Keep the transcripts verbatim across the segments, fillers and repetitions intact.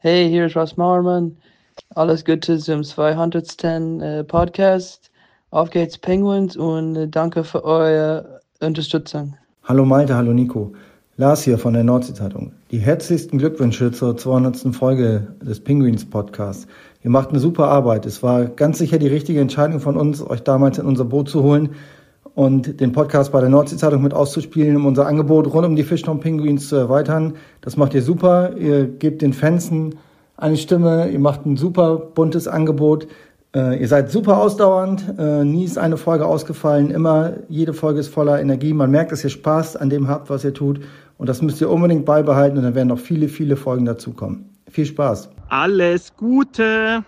Hey, hier ist Ross Mauermann. Alles Gute zum zweihundertsten Äh, Podcast. Auf geht's Penguins und äh, danke für eure Unterstützung. Hallo Malte, hallo Nico. Lars hier von der Nordsee-Zeitung. Die herzlichsten Glückwünsche zur zweihundertsten Folge des Penguins Podcasts. Ihr macht eine super Arbeit. Es war ganz sicher die richtige Entscheidung von uns, euch damals in unser Boot zu holen und den Podcast bei der Nordsee-Zeitung mit auszuspielen, um unser Angebot rund um die Fishtown Penguins zu erweitern. Das macht ihr super. Ihr gebt den Fans eine Stimme. Ihr macht ein super buntes Angebot. Äh, ihr seid super ausdauernd. Äh, nie ist eine Folge ausgefallen. Immer, jede Folge ist voller Energie. Man merkt, dass ihr Spaß an dem habt, was ihr tut. Und das müsst ihr unbedingt beibehalten. Und dann werden noch viele, viele Folgen dazukommen. Viel Spaß. Alles Gute.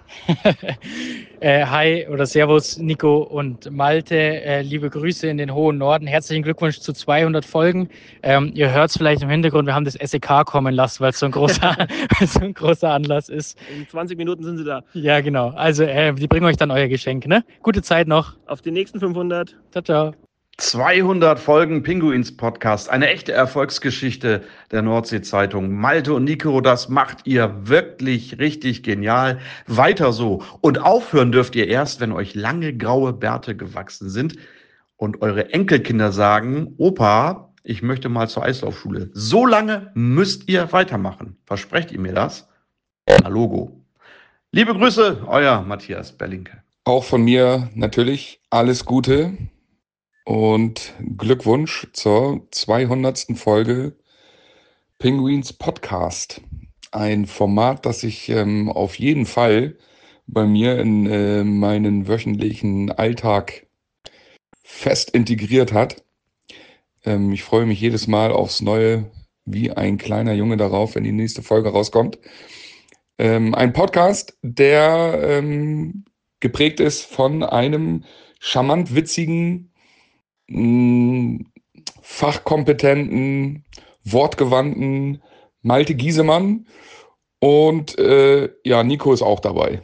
äh, hi oder Servus, Nico und Malte. Äh, liebe Grüße in den hohen Norden. Herzlichen Glückwunsch zu zweihundert Folgen. Ähm, ihr hört es vielleicht im Hintergrund, wir haben das S E K kommen lassen, weil es so ein großer, so ein großer Anlass ist. In zwanzig Minuten sind sie da. Ja, genau. Also, äh, die bringen euch dann euer Geschenk, ne? Gute Zeit noch. Auf die nächsten fünfhundert. Ciao, ciao. zweihundert Folgen Penguins Podcast, eine echte Erfolgsgeschichte der Nordsee-Zeitung. Malte und Nico, das macht ihr wirklich richtig genial. Weiter so. Und aufhören dürft ihr erst, wenn euch lange graue Bärte gewachsen sind und eure Enkelkinder sagen, Opa, ich möchte mal zur Eislaufschule. So lange müsst ihr weitermachen. Versprecht ihr mir das? Na, Logo. Liebe Grüße, euer Matthias Berlinke. Auch von mir natürlich alles Gute. Und Glückwunsch zur zweihundertsten Folge Penguins Podcast. Ein Format, das sich ähm, auf jeden Fall bei mir in äh, meinen wöchentlichen Alltag fest integriert hat. Ähm, ich freue mich jedes Mal aufs Neue wie ein kleiner Junge darauf, wenn die nächste Folge rauskommt. Ähm, ein Podcast, der ähm, geprägt ist von einem charmant witzigen, fachkompetenten, wortgewandten Malte Giesemann und äh, ja, Nico ist auch dabei.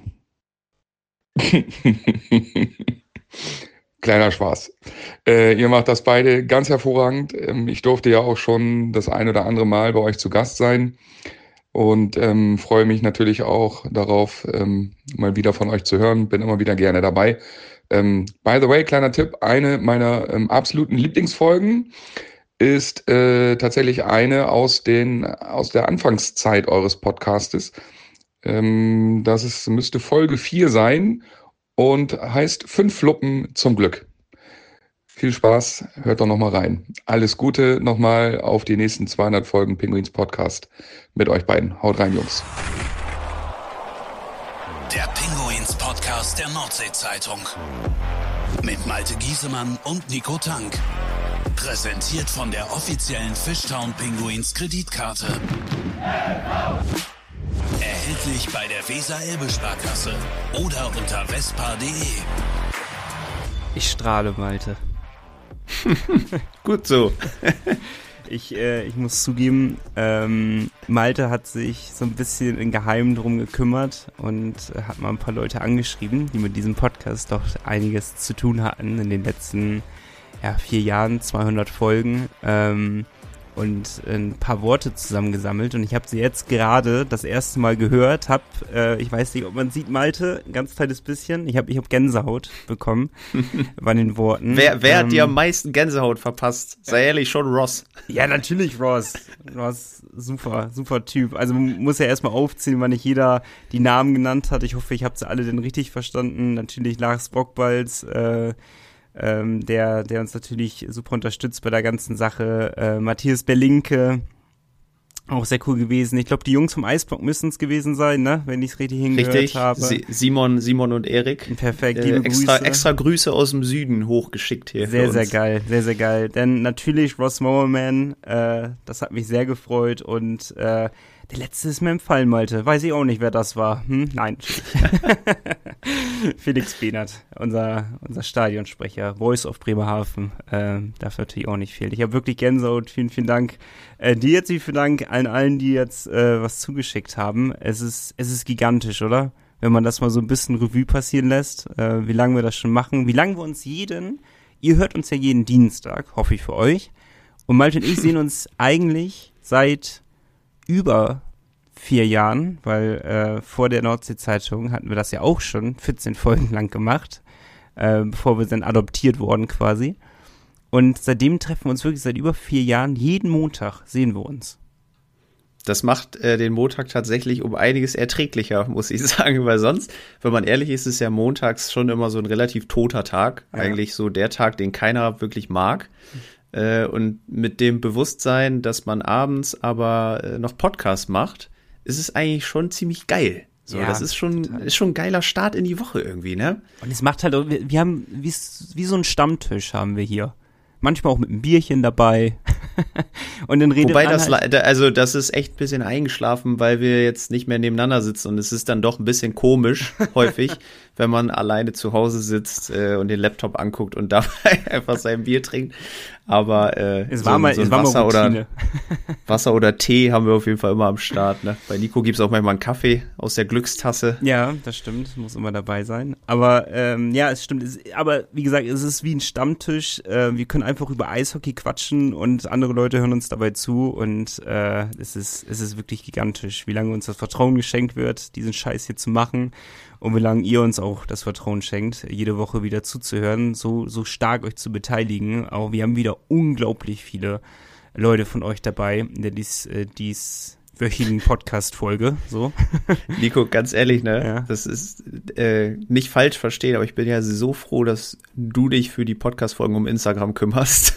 Kleiner Spaß. Äh, ihr macht das beide ganz hervorragend. Ähm, ich durfte ja auch schon das ein oder andere Mal bei euch zu Gast sein und ähm, freue mich natürlich auch darauf, ähm, mal wieder von euch zu hören. Bin immer wieder gerne dabei. Ähm, by the way, kleiner Tipp, eine meiner ähm, absoluten Lieblingsfolgen ist äh, tatsächlich eine aus den aus der Anfangszeit eures Podcastes. Ähm, das ist, müsste Folge vier sein und heißt Fünf Fluppen zum Glück. Viel Spaß, hört doch nochmal rein. Alles Gute nochmal auf die nächsten zweihundert Folgen Penguins Podcast mit euch beiden. Haut rein, Jungs. Der Penguins Podcast der Nordsee-Zeitung. Mit Malte Giesemann und Nico Tank. Präsentiert von der offiziellen Fishtown Penguins Kreditkarte. Erhältlich bei der Weser-Elbe-Sparkasse oder unter vespa punkt de. Ich strahle, Malte. Gut so. Ich, äh, ich muss zugeben, ähm, Malte hat sich so ein bisschen in Geheimen drum gekümmert und äh, hat mal ein paar Leute angeschrieben, die mit diesem Podcast doch einiges zu tun hatten in den letzten ja, vier Jahren, zweihundert Folgen. Ähm, und ein paar Worte zusammengesammelt und ich habe sie jetzt gerade das erste Mal gehört, hab, äh, ich weiß nicht, ob man sieht, Malte, ein ganz kleines bisschen, ich habe ich hab Gänsehaut bekommen bei den Worten. Wer, wer ähm, hat dir am meisten Gänsehaut verpasst? Sei ehrlich, schon Ross. Ja, natürlich Ross. Ross, super, super Typ. Also man muss ja erstmal aufzählen, weil nicht jeder die Namen genannt hat. Ich hoffe, ich habe sie alle denn richtig verstanden. Natürlich Lars Brockbalz, äh, Ähm, der, der uns natürlich super unterstützt bei der ganzen Sache. Äh, Matthias Berlinke, auch sehr cool gewesen. Ich glaube, die Jungs vom Eisblock müssen es gewesen sein, ne? Wenn ich es richtig hingehört richtig. habe. Si- Simon, Simon und Erik. Perfekt, liebe äh, extra, Grüße. extra Grüße aus dem Süden hochgeschickt hier. Sehr, für sehr uns. geil, sehr, sehr geil. Denn natürlich Ross Mowerman, äh, das hat mich sehr gefreut und äh, der letzte ist mir empfallen, Malte. Weiß ich auch nicht, wer das war. Hm? Nein. Felix Behnert, unser, unser Stadionsprecher, Voice of Bremerhaven, äh, darf natürlich auch nicht fehlen. Ich habe wirklich Gänsehaut, vielen, vielen Dank. Äh, dir jetzt vielen Dank allen allen, die jetzt äh, was zugeschickt haben. Es ist, es ist gigantisch, oder? Wenn man das mal so ein bisschen Revue passieren lässt, äh, wie lange wir das schon machen, wie lange wir uns jeden, ihr hört uns ja jeden Dienstag, hoffe ich für euch. Und Malte und ich sehen uns eigentlich seit über vier Jahren, weil äh, vor der Nordsee-Zeitung hatten wir das ja auch schon vierzehn Folgen lang gemacht, äh, bevor wir dann adoptiert wurden quasi. Und seitdem treffen wir uns wirklich seit über vier Jahren. Jeden Montag sehen wir uns. Das macht äh, den Montag tatsächlich um einiges erträglicher, muss ich sagen, weil sonst, wenn man ehrlich ist, ist ja montags schon immer so ein relativ toter Tag. Ja. Eigentlich so der Tag, den keiner wirklich mag. Äh, und mit dem Bewusstsein, dass man abends aber äh, noch Podcast macht, ist es eigentlich schon ziemlich geil. So, ja, das ist schon, ist schon ein geiler Start in die Woche irgendwie, ne? Und es macht halt, wir, wir haben, wie, wie so einen Stammtisch haben wir hier. Manchmal auch mit einem Bierchen dabei. Und dann redet Wobei man das, halt also das ist echt ein bisschen eingeschlafen, weil wir jetzt nicht mehr nebeneinander sitzen und es ist dann doch ein bisschen komisch, häufig, wenn man alleine zu Hause sitzt äh, und den Laptop anguckt und dabei einfach sein Bier trinkt. Aber äh, es war so, mal, so es ein war Wasser, mal oder, Wasser oder Tee haben wir auf jeden Fall immer am Start. Ne? Bei Nico gibt's auch manchmal einen Kaffee aus der Glückstasse. Ja, das stimmt, muss immer dabei sein. Aber ähm, ja, es stimmt. Es, aber wie gesagt, es ist wie ein Stammtisch. Äh, wir können einfach über Eishockey quatschen und andere Leute hören uns dabei zu. Und äh, es ist, es ist wirklich gigantisch, wie lange uns das Vertrauen geschenkt wird, diesen Scheiß hier zu machen. Und wie lange ihr uns auch das Vertrauen schenkt, jede Woche wieder zuzuhören, so so stark euch zu beteiligen. Aber wir haben wieder unglaublich viele Leute von euch dabei in der dies, äh, dies wöchigen Podcast-Folge. So. Nico, ganz ehrlich, ne? Ja. Das ist äh, nicht falsch verstehen, aber ich bin ja so froh, dass du dich für die Podcast-Folgen um Instagram kümmerst.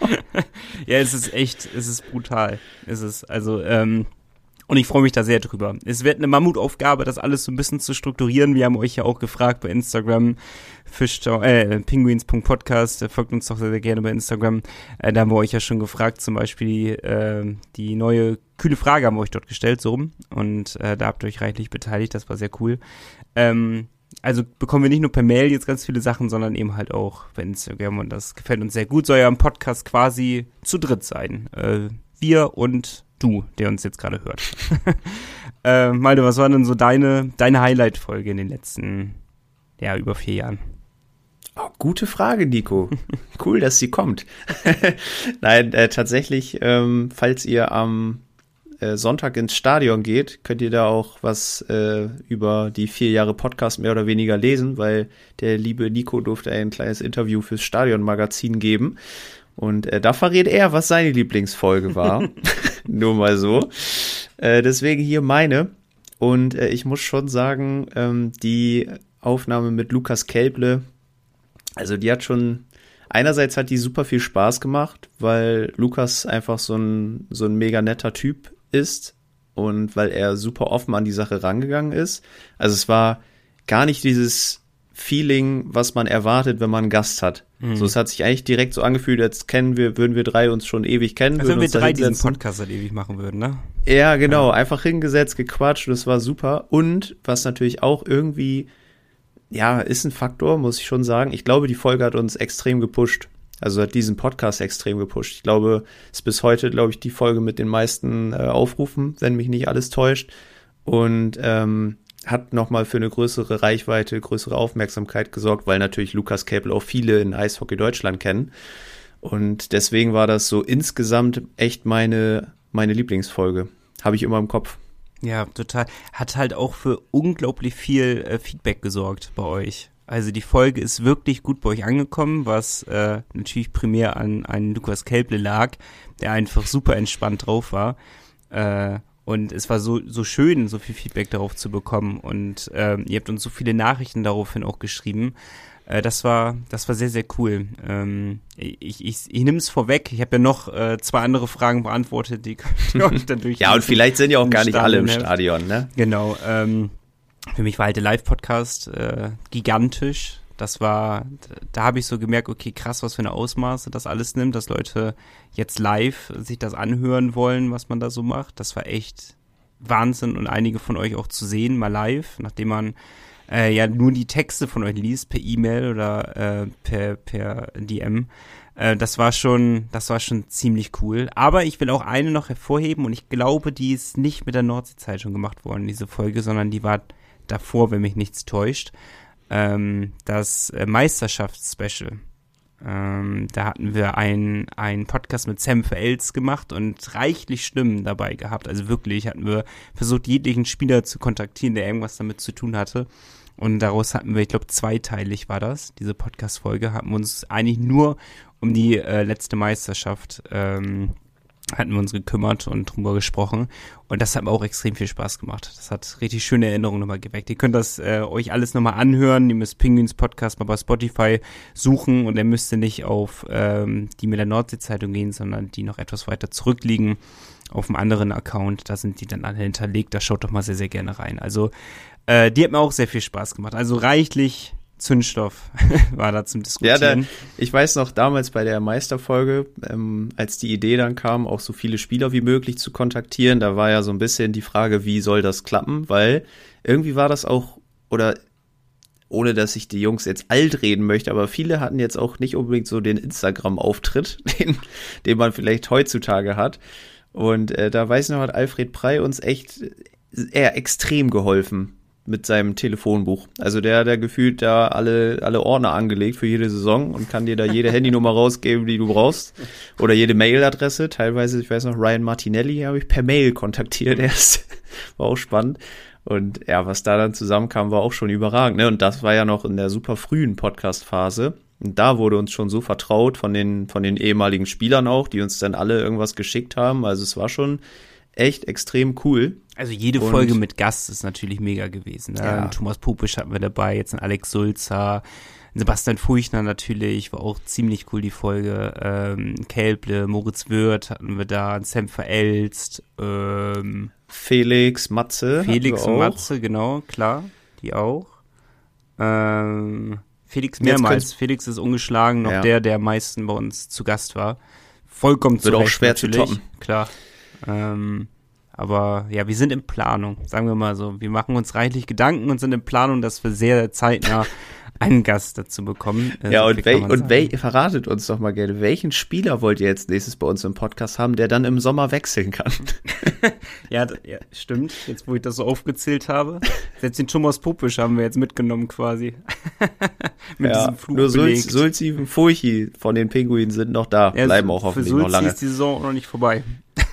Ja, es ist echt, es ist brutal. Es ist, also, ähm, und ich freue mich da sehr drüber. Es wird eine Mammutaufgabe, das alles so ein bisschen zu strukturieren. Wir haben euch ja auch gefragt bei Instagram, Fischtau, äh, penguins punkt podcast, folgt uns doch sehr, sehr gerne bei Instagram. Äh, da haben wir euch ja schon gefragt, zum Beispiel die, äh, die neue kühle Frage haben wir euch dort gestellt, so rum. Und äh, da habt ihr euch reichlich beteiligt, das war sehr cool. Ähm, also bekommen wir nicht nur per Mail jetzt ganz viele Sachen, sondern eben halt auch bei Instagram. Und das gefällt uns sehr gut. Soll ja im Podcast quasi zu dritt sein. Äh, wir und du, der uns jetzt gerade hört. äh, Malte, was war denn so deine, deine Highlight-Folge in den letzten, ja, über vier Jahren? Oh, gute Frage, Nico. Cool, dass sie kommt. Nein, äh, tatsächlich, ähm, falls ihr am äh, Sonntag ins Stadion geht, könnt ihr da auch was äh, über die vier Jahre Podcast mehr oder weniger lesen, weil der liebe Nico durfte ein kleines Interview fürs Stadion-Magazin geben. Und äh, da verrät er, was seine Lieblingsfolge war. Nur mal so. Äh, deswegen hier meine. Und äh, ich muss schon sagen, ähm, die Aufnahme mit Lukas Kelble, also die hat schon, einerseits hat die super viel Spaß gemacht, weil Lukas einfach so ein, so ein mega netter Typ ist und weil er super offen an die Sache rangegangen ist. Also es war gar nicht dieses Feeling, was man erwartet, wenn man einen Gast hat. Mhm. So, es hat sich eigentlich direkt so angefühlt, als kennen wir, würden wir drei uns schon ewig kennen. Also wenn wir uns drei diesen Podcast halt ewig machen würden, ne? Ja, genau. Ja. Einfach hingesetzt, gequatscht, das war super. Und was natürlich auch irgendwie, ja, ist ein Faktor, muss ich schon sagen. Ich glaube, die Folge hat uns extrem gepusht. Also hat diesen Podcast extrem gepusht. Ich glaube, es ist bis heute, glaube ich, die Folge mit den meisten äh, Aufrufen, wenn mich nicht alles täuscht. Und ähm, hat nochmal für eine größere Reichweite, größere Aufmerksamkeit gesorgt, weil natürlich Lukas Kelble auch viele in Eishockey Deutschland kennen. Und deswegen war das so insgesamt echt meine, meine Lieblingsfolge. Habe ich immer im Kopf. Ja, total. Hat halt auch für unglaublich viel äh, Feedback gesorgt bei euch. Also die Folge ist wirklich gut bei euch angekommen, was äh, natürlich primär an, an Lukas Kelble lag, der einfach super entspannt drauf war. Äh, Und es war so so schön, so viel Feedback darauf zu bekommen. Und ähm, ihr habt uns so viele Nachrichten daraufhin auch geschrieben. Äh, das war das war sehr, sehr cool. Ähm, ich ich, ich nehme es vorweg. Ich habe ja noch äh, zwei andere Fragen beantwortet, die könnt ihr euch dann durch. Ja, und vielleicht sind ja auch gar nicht alle im Stadion, ne? Genau. Ähm, für mich war halt der Live-Podcast äh, gigantisch. Das war, da habe ich so gemerkt, okay, krass, was für eine Ausmaße das alles nimmt, dass Leute jetzt live sich das anhören wollen, was man da so macht. Das war echt Wahnsinn und einige von euch auch zu sehen, mal live, nachdem man äh, ja nur die Texte von euch liest, per E-Mail oder äh, per, per D M. Äh, das war schon, das war schon ziemlich cool. Aber ich will auch eine noch hervorheben und ich glaube, die ist nicht mit der Nordsee-Zeitung gemacht worden, diese Folge, sondern die war davor, wenn mich nichts täuscht. Das Meisterschaftsspecial. Ähm, da hatten wir einen, einen Podcast mit Sam Verels gemacht und reichlich Stimmen dabei gehabt. Also wirklich hatten wir versucht, jeglichen Spieler zu kontaktieren, der irgendwas damit zu tun hatte. Und daraus hatten wir, ich glaube, zweiteilig war das, diese Podcast-Folge, hatten wir uns eigentlich nur um die äh, letzte Meisterschaft ähm, hatten wir uns gekümmert und drüber gesprochen. Und das hat mir auch extrem viel Spaß gemacht. Das hat richtig schöne Erinnerungen nochmal geweckt. Ihr könnt das äh, euch alles nochmal anhören. Ihr müsst Penguins Podcast mal bei Spotify suchen und ihr müsst nicht auf ähm, die mit der Nordsee-Zeitung gehen, sondern die noch etwas weiter zurückliegen auf einem anderen Account. Da sind die dann alle hinterlegt. Da schaut doch mal sehr, sehr gerne rein. Also äh, die hat mir auch sehr viel Spaß gemacht. Also reichlich Zündstoff war da zum Diskutieren. Ja, da, ich weiß noch, damals bei der Meisterfolge, ähm, als die Idee dann kam, auch so viele Spieler wie möglich zu kontaktieren, da war ja so ein bisschen die Frage, wie soll das klappen, weil irgendwie war das auch, oder ohne dass ich die Jungs jetzt alt reden möchte, aber viele hatten jetzt auch nicht unbedingt so den Instagram-Auftritt, den, den man vielleicht heutzutage hat. Und äh, da weiß ich noch, hat Alfred Prey uns echt eher extrem geholfen mit seinem Telefonbuch. Also der hat da gefühlt da alle, alle Ordner angelegt für jede Saison und kann dir da jede Handynummer rausgeben, die du brauchst. Oder jede Mailadresse. Teilweise, ich weiß noch, Ryan Martinelli habe ich per Mail kontaktiert erst. War auch spannend. Und ja, was da dann zusammenkam, war auch schon überragend. Ne? Und das war ja noch in der super frühen Podcast-Phase. Und da wurde uns schon so vertraut von den, von den ehemaligen Spielern auch, die uns dann alle irgendwas geschickt haben. Also es war schon echt extrem cool. Also jede und Folge mit Gast ist natürlich mega gewesen. Ne? Ja. Thomas Pupisch hatten wir dabei, jetzt ein Alex Sulzer, Sebastian Furchner natürlich, war auch ziemlich cool die Folge. Ähm, Kälble, Moritz Wirth hatten wir da, Sam Verelst, ähm, Felix, Matze. Felix und Matze, genau, klar, die auch. Ähm, Felix mehrmals. Felix ist ungeschlagen, noch ja. der, der am meisten bei uns zu Gast war. Vollkommen zu Wird Recht auch schwer natürlich, zu toppen. Klar. Ähm, aber ja, wir sind in Planung, sagen wir mal so. Wir machen uns reichlich Gedanken und sind in Planung, dass wir sehr zeitnah einen Gast dazu bekommen. Äh, ja, und, wel- und wel- verratet uns doch mal gerne, welchen Spieler wollt ihr jetzt nächstes bei uns im Podcast haben, der dann im Sommer wechseln kann? ja, d- ja, stimmt. Jetzt, wo ich das so aufgezählt habe. Selbst den Thomas Pupisch haben wir jetzt mitgenommen quasi. Mit ja, diesem Flug nur belegt. Sulzi und Furchi von den Pinguinen sind noch da, ja, bleiben auch hoffentlich noch lange. Für Sulzi ist die Saison noch nicht vorbei.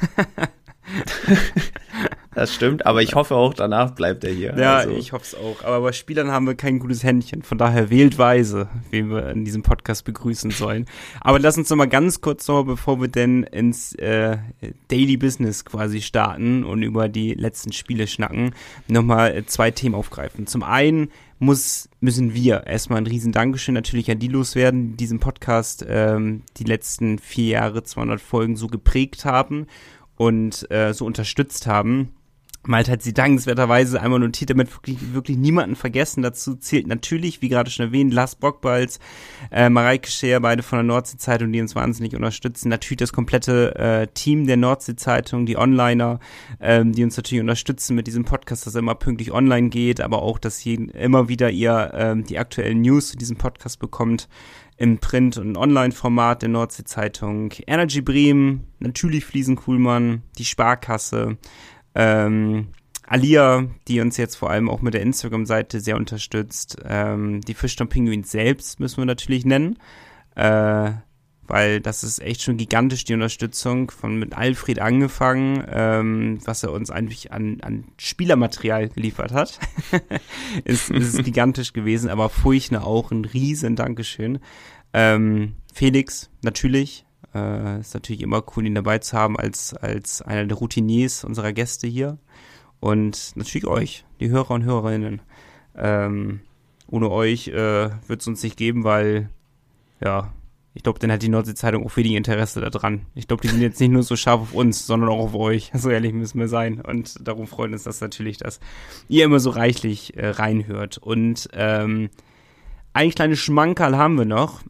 Das stimmt, aber ich hoffe auch, danach bleibt er hier. Ja, also. ich hoffe es auch. Aber bei Spielern haben wir kein gutes Händchen. Von daher wählt weise, wen wir in diesem Podcast begrüßen sollen. Aber lass uns noch mal ganz kurz noch, bevor wir denn ins äh, Daily Business quasi starten und über die letzten Spiele schnacken, nochmal zwei Themen aufgreifen. Zum einen muss, müssen wir erstmal ein riesen Dankeschön natürlich an die loswerden, die diesen Podcast ähm, die letzten vier Jahre, zweihundert Folgen so geprägt haben und äh, so unterstützt haben. Malte hat sie dankenswerterweise einmal notiert, damit wirklich, wirklich niemanden vergessen. Dazu zählt natürlich, wie gerade schon erwähnt, Lars Bockbalz, äh, Mareike Scheer, beide von der Nordsee-Zeitung, die uns wahnsinnig unterstützen. Natürlich das komplette äh, Team der Nordsee-Zeitung, die Onliner, ähm, die uns natürlich unterstützen mit diesem Podcast, dass er immer pünktlich online geht, aber auch, dass ihr immer wieder ihr ähm, die aktuellen News zu diesem Podcast bekommt im Print- und Online-Format der Nordsee-Zeitung. Energy Bremen, natürlich Fliesen Kuhlmann, die Sparkasse, Ähm, Alia, die uns jetzt vor allem auch mit der Instagram-Seite sehr unterstützt. Ähm, die Fischtown Penguins selbst müssen wir natürlich nennen, äh, weil das ist echt schon gigantisch, die Unterstützung von mit Alfred angefangen, ähm, was er uns eigentlich an, an Spielermaterial geliefert hat. ist, ist gigantisch gewesen, aber Furchner auch ein riesen Dankeschön. Ähm, Felix, natürlich. Äh, ist natürlich immer cool, ihn dabei zu haben als als einer der Routiniers unserer Gäste hier. Und natürlich euch, die Hörer und Hörerinnen. Ähm, ohne euch äh, wird es uns nicht geben, weil, ja, ich glaube, dann hat die Nordsee-Zeitung auch wenig Interesse daran. Ich glaube, die sind jetzt nicht nur so scharf auf uns, sondern auch auf euch. So ehrlich müssen wir sein. Und darum freut uns das natürlich, dass ihr immer so reichlich äh, reinhört. Und ähm, ein kleines Schmankerl haben wir noch.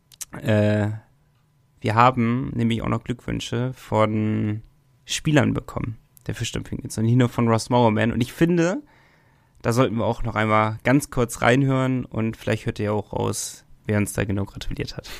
Äh, Wir haben nämlich auch noch Glückwünsche von Spielern bekommen, der Fischtown Penguins, und nicht nur von Ross Mowerman. Und ich finde, da sollten wir auch noch einmal ganz kurz reinhören und vielleicht hört ihr auch raus, wer uns da genau gratuliert hat.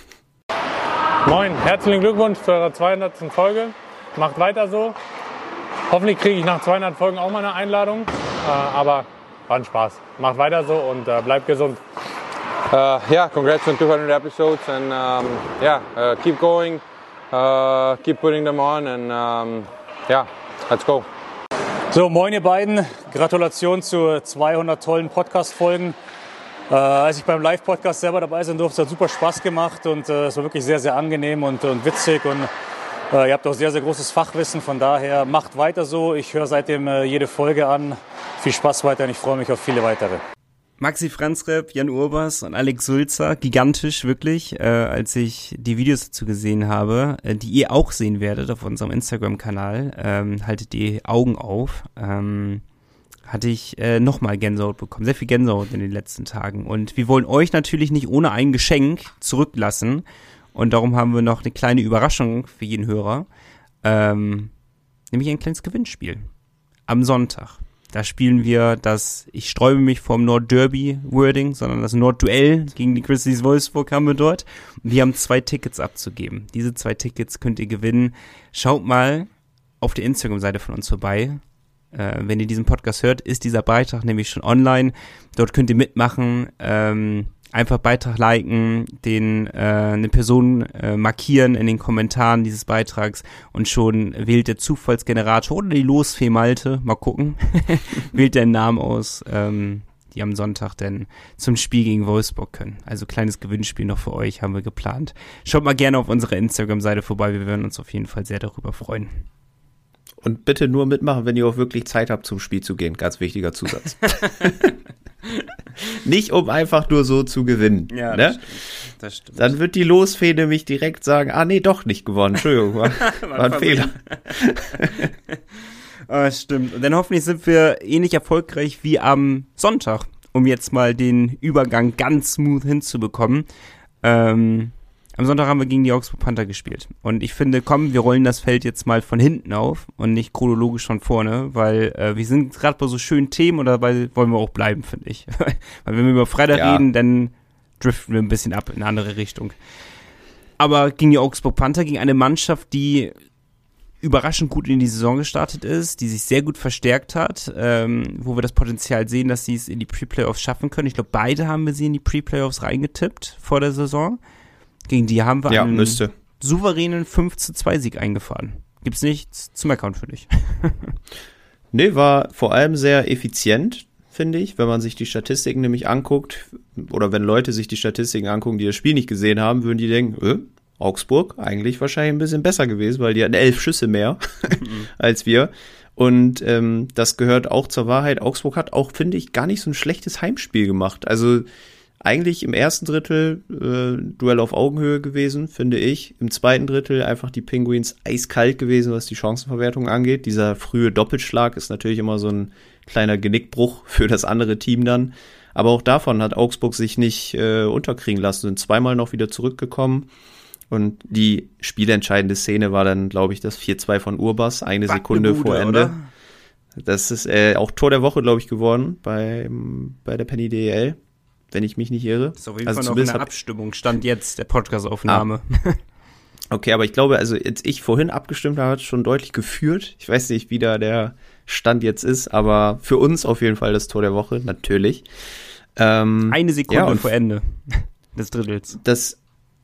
Moin, herzlichen Glückwunsch zu eurer zweihundertsten Folge. Macht weiter so. Hoffentlich kriege ich nach zweihundert Folgen auch mal eine Einladung. Äh, aber war ein Spaß. Macht weiter so und äh, bleibt gesund. Uh, yeah, congrats on two hundred episodes, and um, yeah, uh, keep going, uh, keep putting them on, and um, yeah, let's go. So, moin ihr beiden, Gratulation zu zweihundert tollen Podcast-Folgen. Äh, als ich beim Live-Podcast selber dabei sein durfte, hat super Spaß gemacht und äh, es war wirklich sehr, sehr angenehm und, und witzig und äh, ihr habt auch sehr, sehr großes Fachwissen, von daher macht weiter so. Ich höre seitdem äh, jede Folge an. Viel Spaß weiterhin, ich freue mich auf viele weitere. Maxi Franzreb, Jan Urbas und Alex Sulzer, gigantisch wirklich, äh, als ich die Videos dazu gesehen habe, äh, die ihr auch sehen werdet auf unserem Instagram-Kanal, ähm, haltet die Augen auf, ähm, hatte ich äh, nochmal Gänsehaut bekommen, sehr viel Gänsehaut in den letzten Tagen und wir wollen euch natürlich nicht ohne ein Geschenk zurücklassen und darum haben wir noch eine kleine Überraschung für jeden Hörer, ähm, nämlich ein kleines Gewinnspiel am Sonntag. Da spielen wir das, ich sträube mich vom Nord-Derby-Wording, sondern das Nord-Duell gegen die Grizzlies Wolfsburg haben wir dort. Und wir haben zwei Tickets abzugeben. Diese zwei Tickets könnt ihr gewinnen. Schaut mal auf der Instagram-Seite von uns vorbei. Äh, wenn ihr diesen Podcast hört, ist dieser Beitrag nämlich schon online. Dort könnt ihr mitmachen. Ähm, einfach Beitrag liken, den äh, eine Person äh, markieren in den Kommentaren dieses Beitrags und schon wählt der Zufallsgenerator oder die Losfee Malte, mal gucken, wählt den Namen aus, ähm, die am Sonntag dann zum Spiel gegen Wolfsburg können. Also kleines Gewinnspiel noch für euch haben wir geplant. Schaut mal gerne auf unserer Instagram-Seite vorbei, wir würden uns auf jeden Fall sehr darüber freuen. Und bitte nur mitmachen, wenn ihr auch wirklich Zeit habt, zum Spiel zu gehen. Ganz wichtiger Zusatz. Nicht, um einfach nur so zu gewinnen. Ja, ne? Das stimmt. Das stimmt. Dann wird die Losfee nämlich direkt sagen, ah nee, doch nicht gewonnen. Entschuldigung, war, war ein Fehler. Ah, stimmt. Und dann hoffentlich sind wir ähnlich erfolgreich wie am Sonntag, um jetzt mal den Übergang ganz smooth hinzubekommen. Ähm... Am Sonntag haben wir gegen die Augsburg Panther gespielt. Und ich finde, komm, wir rollen das Feld jetzt mal von hinten auf und nicht chronologisch von vorne, weil äh, wir sind gerade bei so schönen Themen und dabei wollen wir auch bleiben, finde ich. Weil wenn wir über Freitag ja. reden, dann driften wir ein bisschen ab in eine andere Richtung. Aber gegen die Augsburg Panther, gegen eine Mannschaft, die überraschend gut in die Saison gestartet ist, die sich sehr gut verstärkt hat, ähm, wo wir das Potenzial sehen, dass sie es in die Pre-Playoffs schaffen können. Ich glaube, beide haben wir sie in die Pre-Playoffs reingetippt vor der Saison. Gegen die haben wir ja, einen müsste. souveränen fünf zu zwei Sieg eingefahren. Gibt's nichts zu meckern für dich. Nee, war vor allem sehr effizient, finde ich, wenn man sich die Statistiken nämlich anguckt, oder wenn Leute sich die Statistiken angucken, die das Spiel nicht gesehen haben, würden die denken, äh, Augsburg, eigentlich wahrscheinlich ein bisschen besser gewesen, weil die hatten elf Schüsse mehr mhm. als wir. Und ähm, das gehört auch zur Wahrheit. Augsburg hat auch, finde ich, gar nicht so ein schlechtes Heimspiel gemacht. Also eigentlich im ersten Drittel äh, Duell auf Augenhöhe gewesen, finde ich. Im zweiten Drittel einfach die Penguins eiskalt gewesen, was die Chancenverwertung angeht. Dieser frühe Doppelschlag ist natürlich immer so ein kleiner Genickbruch für das andere Team dann. Aber auch davon hat Augsburg sich nicht äh, unterkriegen lassen, sind zweimal noch wieder zurückgekommen. Und die spielentscheidende Szene war dann, glaube ich, das vier zwei von Urbas, eine Back Sekunde Bude, vor Ende. Oder? Das ist äh, auch Tor der Woche, glaube ich, geworden bei, bei der Penny D E L. Wenn ich mich nicht irre. Das ist auf jeden also Fall noch eine Abstimmung, stand jetzt der Podcast-Aufnahme. Ah. Okay, aber ich glaube, also jetzt ich vorhin abgestimmt habe, hat schon deutlich geführt. Ich weiß nicht, wie da der Stand jetzt ist, aber für uns auf jeden Fall das Tor der Woche, natürlich. Ähm, eine Sekunde ja, vor Ende des Drittels. Das,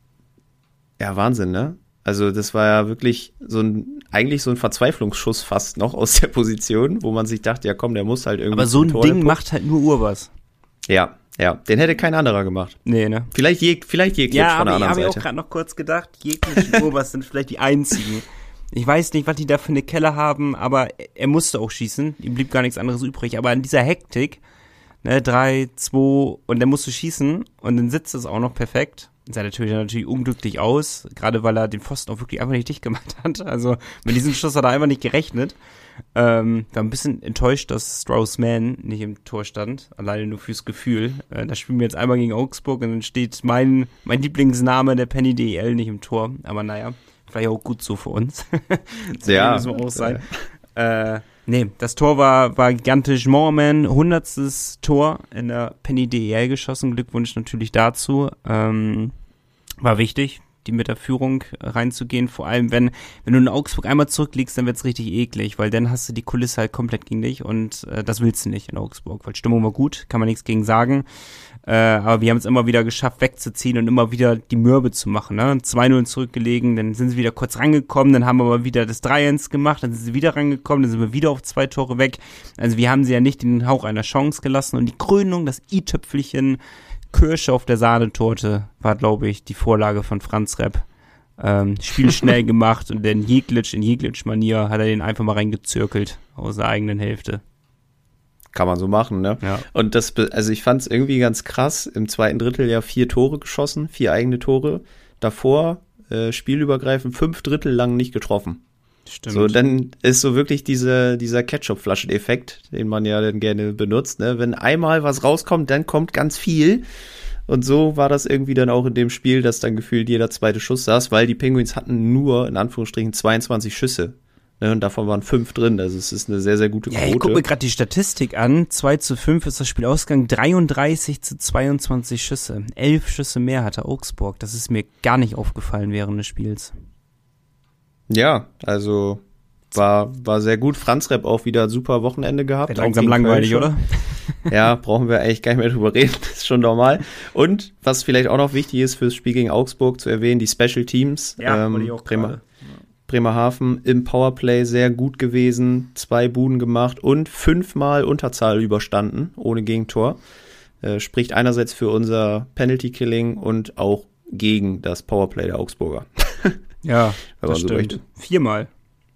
ja, Wahnsinn, ne? Also das war ja wirklich so ein, eigentlich so ein Verzweiflungsschuss fast noch aus der Position, wo man sich dachte, ja komm, der muss halt irgendwie. Aber so ein Tor Ding macht halt nur Urbas. Ja. Ja, den hätte kein anderer gemacht. Nee, ne? Vielleicht Jeg, vielleicht Jeglitsch ja, von der anderen Seite. Ja, habe ich auch gerade noch kurz gedacht, Jeglitsch und Urbas sind vielleicht die einzigen. Ich weiß nicht, was die da für eine Kelle haben, aber er musste auch schießen. Ihm blieb gar nichts anderes übrig. Aber in dieser Hektik, ne, drei, zwei und dann musst du schießen und dann sitzt es auch noch perfekt. Sah natürlich, natürlich unglücklich aus, gerade weil er den Pfosten auch wirklich einfach nicht dicht gemacht hat. Also mit diesem Schuss hat er einfach nicht gerechnet. Ähm, war ein bisschen enttäuscht, dass Strauss-Mann nicht im Tor stand, alleine nur fürs Gefühl. Äh, da spielen wir jetzt einmal gegen Augsburg und dann steht mein, mein Lieblingsname der Penny D E L nicht im Tor. Aber naja, vielleicht auch gut so für uns. So ja. Müssen wir auch sein. Äh, nee, das Tor war, war gigantisch. Moorman, hundertstes Tor in der Penny D E L geschossen. Glückwunsch natürlich dazu. Ähm, war wichtig. die mit der Führung reinzugehen. Vor allem, wenn wenn du in Augsburg einmal zurückliegst, dann wird's richtig eklig, weil dann hast du die Kulisse halt komplett gegen dich und äh, das willst du nicht in Augsburg, weil Stimmung war gut, kann man nichts gegen sagen. Äh, aber wir haben es immer wieder geschafft, wegzuziehen und immer wieder die Mürbe zu machen. Ne? zwei null zurückgelegen, dann sind sie wieder kurz rangekommen, dann haben wir aber wieder das drei eins gemacht, dann sind sie wieder rangekommen, dann sind wir wieder auf zwei Tore weg. Also wir haben sie ja nicht den Hauch einer Chance gelassen und die Krönung, das i-Tüpfelchen, Kirsche auf der Sahnetorte war, glaube ich, die Vorlage von Franz Repp. Ähm, Spiel schnell gemacht und dann Jeglitsch in Jeglitsch-Manier hat er den einfach mal reingezirkelt aus der eigenen Hälfte. Kann man so machen, ne? Ja. Und das, also ich fand es irgendwie ganz krass, im zweiten Drittel ja vier Tore geschossen, vier eigene Tore. Davor, äh, spielübergreifend, fünf Drittel lang nicht getroffen. Stimmt. So, dann ist so wirklich diese, dieser Ketchup-Flaschen-Effekt, den man ja dann gerne benutzt, ne? Wenn einmal was rauskommt, dann kommt ganz viel. Und so war das irgendwie dann auch in dem Spiel, dass dann gefühlt jeder zweite Schuss saß, weil die Penguins hatten nur, in Anführungsstrichen, zweiundzwanzig Schüsse. Ne, und davon waren fünf drin, also es ist eine sehr, sehr gute Quote. Ja, ich gucke mir gerade die Statistik an, zwei zu fünf ist das Spiel ausgegangen, dreiunddreißig zu zweiundzwanzig Schüsse, elf Schüsse mehr hatte Augsburg, das ist mir gar nicht aufgefallen während des Spiels. Ja, also war war sehr gut, Franz Repp auch wieder ein super Wochenende gehabt. Wird langsam langweilig, oder? Ja, brauchen wir eigentlich gar nicht mehr drüber reden, das ist schon normal. Und was vielleicht auch noch wichtig ist fürs Spiel gegen Augsburg zu erwähnen, die Special Teams. Ja, ähm, ich auch Bremer, Bremerhaven im Powerplay sehr gut gewesen, zwei Buden gemacht und fünfmal Unterzahl überstanden, ohne Gegentor. Äh, spricht einerseits für unser Penalty-Killing und auch gegen das Powerplay der Augsburger. Ja, das so stimmt. Möchte. Viermal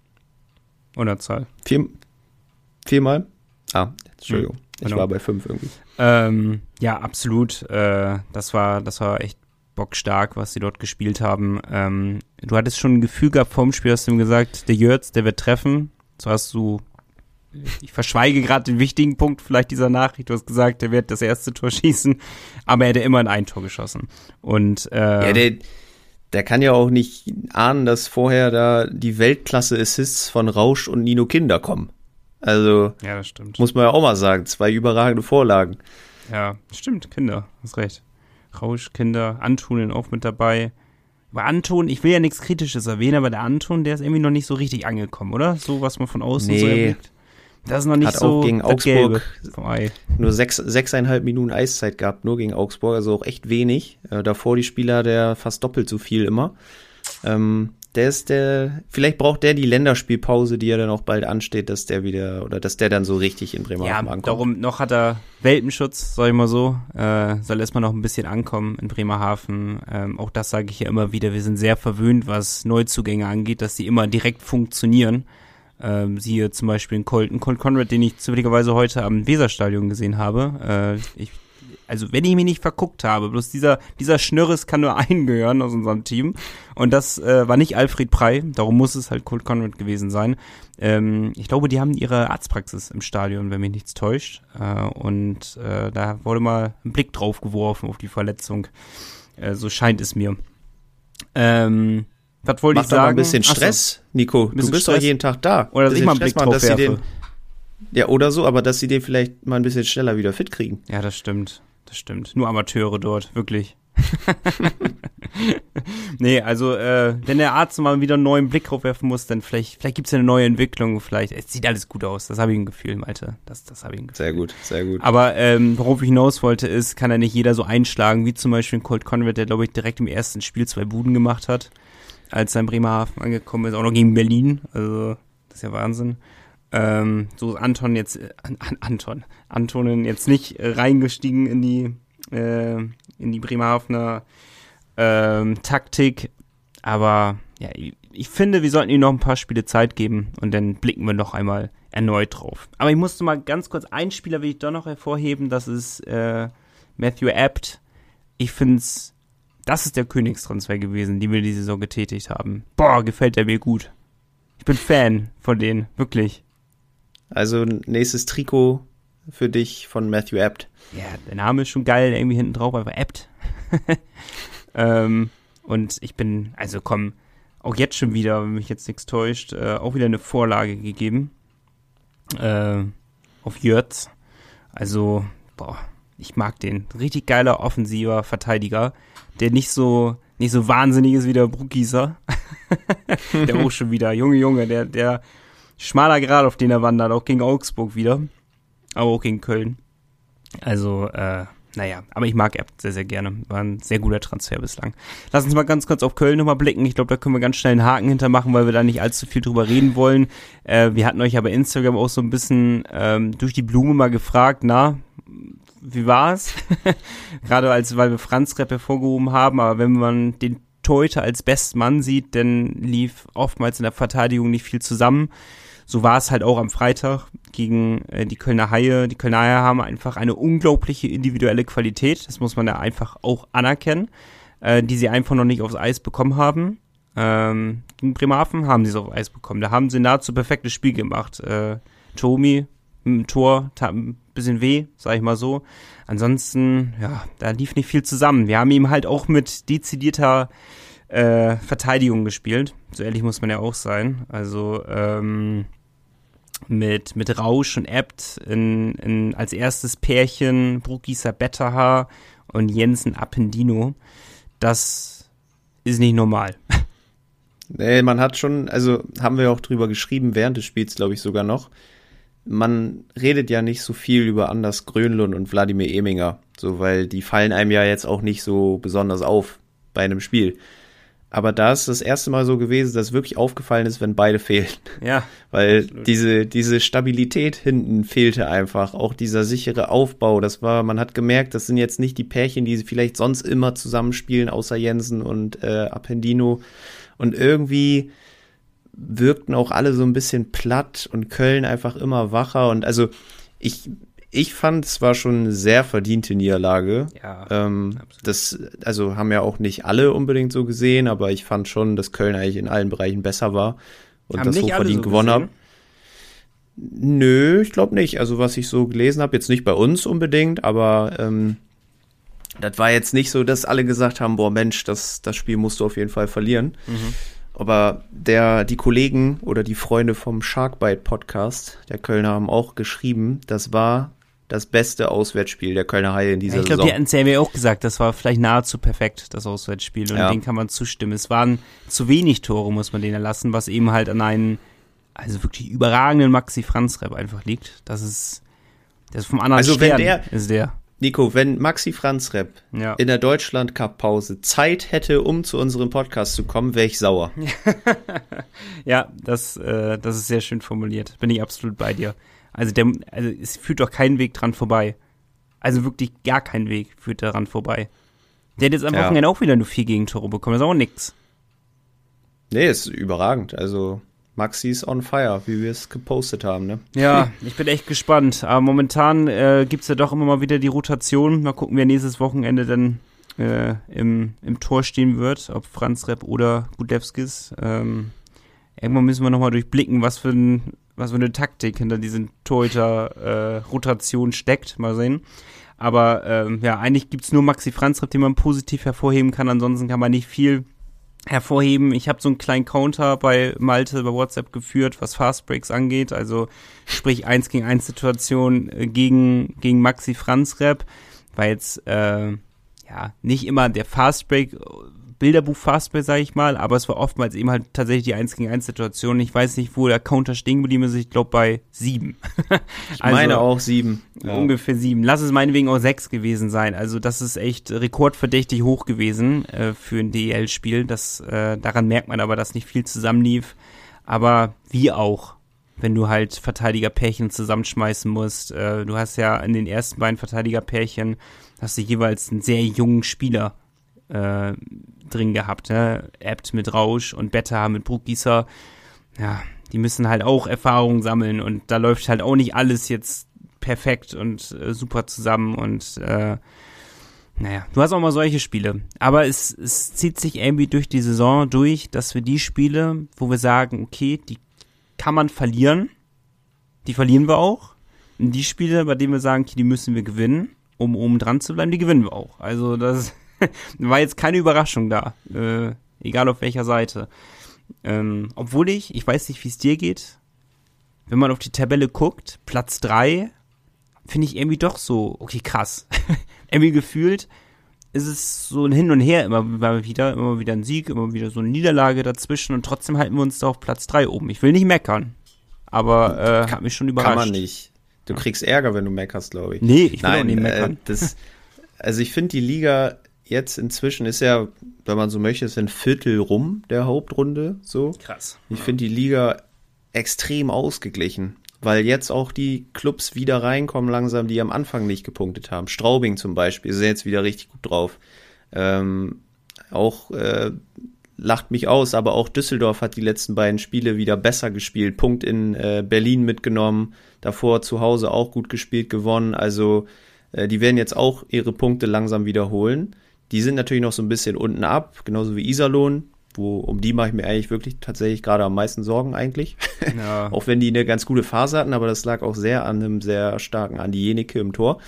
Unterzahl. Vier, viermal? Ah, Entschuldigung. Hm, genau. Ich war bei fünf irgendwie. Ähm, ja, absolut. Äh, das war, das war echt bockstark, was sie dort gespielt haben. Ähm, du hattest schon ein Gefühl gehabt vorm Spiel, hast du ihm gesagt, der Jürz, der wird treffen. So hast du, ich verschweige gerade den wichtigen Punkt vielleicht dieser Nachricht, du hast gesagt, der wird das erste Tor schießen, aber er hätte immer ein Tor geschossen. Und, äh, ja, der, der kann ja auch nicht ahnen, dass vorher da die Weltklasse-Assists von Rausch und Nino Kinder kommen. Also, ja, das stimmt. Muss man ja auch mal sagen, zwei überragende Vorlagen. Ja, stimmt, Kinder, hast recht. Rausch, Kinder, Antunen auch mit dabei. Aber Anton, ich will ja nichts Kritisches erwähnen, aber der Anton, der ist irgendwie noch nicht so richtig angekommen, oder? So, was man von außen nee. so erblickt. Das ist noch nicht Hat so auch gegen Augsburg vom Ei. Nur sechs, sechseinhalb Minuten Eiszeit gehabt, nur gegen Augsburg, also auch echt wenig. Äh, davor die Spieler, der fast doppelt so viel immer. Ähm, der ist der, vielleicht braucht der die Länderspielpause, die ja dann auch bald ansteht, dass der wieder, oder dass der dann so richtig in Bremerhaven ja, ankommt. Darum, noch hat er Welpenschutz, sag ich mal so, äh, soll erstmal noch ein bisschen ankommen in Bremerhaven. Ähm, auch das sage ich ja immer wieder, wir sind sehr verwöhnt, was Neuzugänge angeht, dass sie immer direkt funktionieren. Ähm, siehe zum Beispiel in Colton, Colt Conrad, den ich zufälligerweise heute am Weserstadion gesehen habe. Äh, ich Also wenn ich mich nicht verguckt habe, bloß dieser dieser Schnürres kann nur einen gehören aus unserem Team und das äh, war nicht Alfred Prey, darum muss es halt Colt Conrad gewesen sein. Ähm, ich glaube, die haben ihre Arztpraxis im Stadion, wenn mich nichts täuscht, äh, und äh, da wurde mal ein Blick drauf geworfen auf die Verletzung, äh, so scheint es mir. Ähm, was wollte ich sagen? Mach doch mal ein bisschen Stress, so. Nico, du bist Stress? Doch jeden Tag da. Oder dass ich mal einen Blick drauf werfe. Den, ja, oder so, aber dass sie den vielleicht mal ein bisschen schneller wieder fit kriegen. Ja, das stimmt. Das stimmt. Nur Amateure dort, wirklich. Nee, also äh, wenn der Arzt mal wieder einen neuen Blick drauf werfen muss, dann vielleicht, vielleicht gibt es ja eine neue Entwicklung, vielleicht. Es sieht alles gut aus, das habe ich ein Gefühl, Malte. Das, das habe ich ein Gefühl. Sehr gut, sehr gut. Aber ähm, worauf ich hinaus wollte, ist, kann ja nicht jeder so einschlagen, wie zum Beispiel Colt Conrad, der, glaube ich, direkt im ersten Spiel zwei Buden gemacht hat, als er in Bremerhaven angekommen ist, auch noch gegen Berlin. Also, das ist ja Wahnsinn. Ähm, so ist Anton jetzt, äh, An- Anton, Antonen jetzt nicht äh, reingestiegen in die, äh, in die Bremerhavener ähm, Taktik, aber ja, ich, ich finde, wir sollten ihm noch ein paar Spiele Zeit geben und dann blicken wir noch einmal erneut drauf. Aber ich musste mal ganz kurz, einen Spieler will ich doch noch hervorheben, das ist äh, Matthew Abt. Ich find's, das ist der Königstransfer gewesen, den wir diese Saison getätigt haben. Boah, gefällt der mir gut. Ich bin Fan von denen, wirklich. Also nächstes Trikot für dich von Matthew Abt. Ja, der Name ist schon geil, irgendwie hinten drauf, aber Abt. ähm, und ich bin, also komm, auch jetzt schon wieder, wenn mich jetzt nichts täuscht, äh, auch wieder eine Vorlage gegeben. Äh, auf Jürz. Also, boah, ich mag den. Richtig geiler offensiver Verteidiger, der nicht so nicht so wahnsinnig ist wie der Bruckgießer. Der auch schon wieder, Junge, Junge, der, der schmaler Grad, auf den er wandert, auch gegen Augsburg wieder, aber auch gegen Köln. Also, äh, naja, aber ich mag Abt sehr, sehr gerne. War ein sehr guter Transfer bislang. Lass uns mal ganz kurz auf Köln nochmal blicken. Ich glaube, da können wir ganz schnell einen Haken hintermachen, weil wir da nicht allzu viel drüber reden wollen. Äh, wir hatten euch ja bei Instagram auch so ein bisschen ähm, durch die Blume mal gefragt, na, wie war's? Gerade als, weil wir Franz Repp hervorgehoben haben, aber wenn man den Torhüter als Bestmann sieht, dann lief oftmals in der Verteidigung nicht viel zusammen. So war es halt auch am Freitag gegen äh, die Kölner Haie. Die Kölner Haie haben einfach eine unglaubliche individuelle Qualität, das muss man ja einfach auch anerkennen, äh, die sie einfach noch nicht aufs Eis bekommen haben. Ähm, gegen Bremerhaven haben sie es aufs Eis bekommen. Da haben sie ein nahezu perfektes Spiel gemacht. Äh, Tomi im Tor tat ein bisschen weh, sag ich mal so. Ansonsten, ja, da lief nicht viel zusammen. Wir haben ihm halt auch mit dezidierter äh, Verteidigung gespielt. So ehrlich muss man ja auch sein. Also, ähm, mit mit Rausch und Abt in, in, als erstes Pärchen, Bruckgießer Betterhaar und Jensen Appendino. Das ist nicht normal. Nee, man hat schon, also haben wir auch drüber geschrieben, während des Spiels, glaube ich, sogar noch. Man redet ja nicht so viel über Anders Grönlund und Wladimir Eminger, so, weil die fallen einem ja jetzt auch nicht so besonders auf bei einem Spiel. Aber da ist das erste Mal so gewesen, dass wirklich aufgefallen ist, wenn beide fehlen. Ja. Weil diese, diese Stabilität hinten fehlte einfach. Auch dieser sichere Aufbau, das war, man hat gemerkt, das sind jetzt nicht die Pärchen, die sie vielleicht sonst immer zusammenspielen, außer Jensen und äh, Appendino. Und irgendwie wirkten auch alle so ein bisschen platt und Köln einfach immer wacher. Und also ich, ich fand, es war schon eine sehr verdiente Niederlage. Ja, ähm, das, also haben ja auch nicht alle unbedingt so gesehen, aber ich fand schon, dass Köln eigentlich in allen Bereichen besser war und haben das nicht hochverdient alle so gewonnen gesehen? haben. Nö, ich glaube nicht. Also was ich so gelesen habe, jetzt nicht bei uns unbedingt, aber ähm, das war jetzt nicht so, dass alle gesagt haben, boah Mensch, das, das Spiel musst du auf jeden Fall verlieren. Mhm. Aber der, die Kollegen oder die Freunde vom Sharkbite Podcast, der Kölner, haben auch geschrieben, das war das beste Auswärtsspiel der Kölner Haie in dieser ja, ich glaub, Saison. Ich glaube, die hatten es ja auch gesagt, das war vielleicht nahezu perfekt, das Auswärtsspiel. Und ja. dem kann man zustimmen. Es waren zu wenig Tore, muss man denen erlassen, was eben halt an einen, also wirklich überragenden Maxi Franz Repp einfach liegt. Das ist, das ist vom anderen also Stern, wenn der, ist der. Nico, wenn Maxi Franz Repp ja. in der Deutschland-Cup-Pause Zeit hätte, um zu unserem Podcast zu kommen, wäre ich sauer. Ja, das, äh, das ist sehr schön formuliert. Bin ich absolut bei dir. Also, der, also es führt doch keinen Weg dran vorbei. Also wirklich gar kein Weg führt daran vorbei. Der hat jetzt am Ja. Wochenende auch wieder nur vier Gegentore bekommen. Das ist auch nix. Nee, ist überragend. Also Maxi ist on fire, wie wir es gepostet haben, ne? Ja, ich bin echt gespannt. Aber momentan äh, gibt's ja doch immer mal wieder die Rotation. Mal gucken, wer nächstes Wochenende dann äh, im, im Tor stehen wird. Ob Franz Repp oder Gudewskis. Ähm, irgendwann müssen wir nochmal durchblicken, was für, ein, was für eine Taktik hinter diesen Torhüter-Rotation äh, steckt. Mal sehen. Aber ähm, ja, eigentlich gibt's nur Maxi Franz Repp, den man positiv hervorheben kann. Ansonsten kann man nicht viel hervorheben. Ich habe so einen kleinen Counter bei Malte bei WhatsApp geführt, was Fastbreaks angeht, also sprich eins gegen eins Situation gegen gegen Maxi Franz Repp, war jetzt äh, ja nicht immer der Fastbreak Bilderbuch Fastbreak, sage ich mal, aber es war oftmals eben halt tatsächlich die eins gegen eins Situation. Ich weiß nicht, wo der Counter stehen geblieben ist, ich glaube bei sieben. Ich meine also, auch sieben. Ja. Ungefähr sieben. Lass es meinetwegen auch sechs gewesen sein. Also das ist echt rekordverdächtig hoch gewesen äh, für ein D E L-Spiel. Das, äh, daran merkt man aber, dass nicht viel zusammenlief. Aber wie auch, wenn du halt Verteidigerpärchen zusammenschmeißen musst. Äh, du hast ja in den ersten beiden Verteidigerpärchen hast du jeweils einen sehr jungen Spieler äh, drin gehabt. Ne? Abt mit Rausch und Betterhaar mit Bruckgießer. Ja, die müssen halt auch Erfahrungen sammeln und da läuft halt auch nicht alles jetzt perfekt und äh, super zusammen und äh, naja, du hast auch mal solche Spiele. Aber es, es zieht sich irgendwie durch die Saison durch, dass wir die Spiele, wo wir sagen, okay, die kann man verlieren, die verlieren wir auch. Und die Spiele, bei denen wir sagen, okay, die müssen wir gewinnen, um oben dran zu bleiben, die gewinnen wir auch. Also das war jetzt keine Überraschung da, äh, egal auf welcher Seite. Ähm, obwohl ich, ich weiß nicht, wie es dir geht, wenn man auf die Tabelle guckt, Platz drei, finde ich irgendwie doch so, okay, krass. irgendwie gefühlt, ist es so ein Hin und Her immer mal wieder, immer wieder ein Sieg, immer wieder so eine Niederlage dazwischen und trotzdem halten wir uns da auf Platz drei oben. Ich will nicht meckern, aber äh, kann, hat mich schon überrascht. Kann man nicht. Du kriegst Ärger, wenn du meckerst, glaube ich. Nee, ich will Nein, auch nicht meckern. Äh, das, also ich finde, die Liga jetzt inzwischen ist ja, wenn man so möchte, ist ein Viertel rum der Hauptrunde. So. Krass. Ich finde die Liga extrem ausgeglichen, weil jetzt auch die Clubs wieder reinkommen langsam, die am Anfang nicht gepunktet haben. Straubing zum Beispiel ist jetzt wieder richtig gut drauf. Ähm, auch äh, lacht mich aus, aber auch Düsseldorf hat die letzten beiden Spiele wieder besser gespielt. Punkt in äh, Berlin mitgenommen, davor zu Hause auch gut gespielt, gewonnen. Also äh, die werden jetzt auch ihre Punkte langsam wiederholen. Die sind natürlich noch so ein bisschen unten ab, genauso wie Iserlohn. Wo, um die mache ich mir eigentlich wirklich tatsächlich gerade am meisten Sorgen eigentlich. Ja. Auch wenn die eine ganz gute Phase hatten, aber das lag auch sehr an einem sehr starken Andi Jenike im Tor.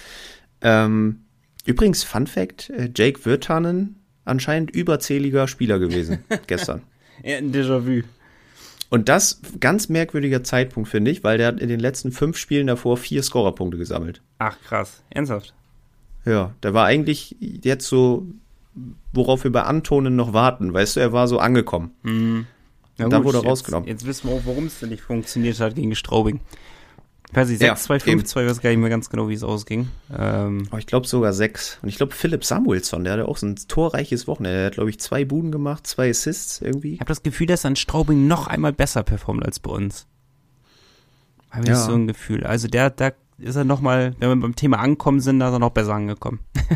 Ähm, übrigens, Fun Fact, Jake Virtanen anscheinend überzähliger Spieler gewesen gestern. Ja, ein Déjà-vu. Und das ganz merkwürdiger Zeitpunkt, finde ich, weil der hat in den letzten fünf Spielen davor vier Scorerpunkte gesammelt. Ach krass, ernsthaft? Ja, der war eigentlich jetzt so, worauf wir bei Antonen noch warten. Weißt du, er war so angekommen. Mhm. Ja, da gut, wurde er jetzt, rausgenommen. Jetzt wissen wir auch, warum es denn nicht funktioniert hat gegen Straubing. Ich weiß nicht, Ja, sechs zwei fünf zwei, ich weiß gar nicht mehr ganz genau, wie es ausging. Ähm, oh, ich glaube sogar sechs. Und ich glaube, Philipp Samuelsson, der hatte auch so ein torreiches Wochenende. Der hat, glaube ich, zwei Buden gemacht, zwei Assists irgendwie. Ich habe das Gefühl, dass an Straubing noch einmal besser performt als bei uns. Habe ich Ja. so ein Gefühl. Also der, da ist er noch mal, wenn wir beim Thema ankommen sind, da ist er noch besser angekommen.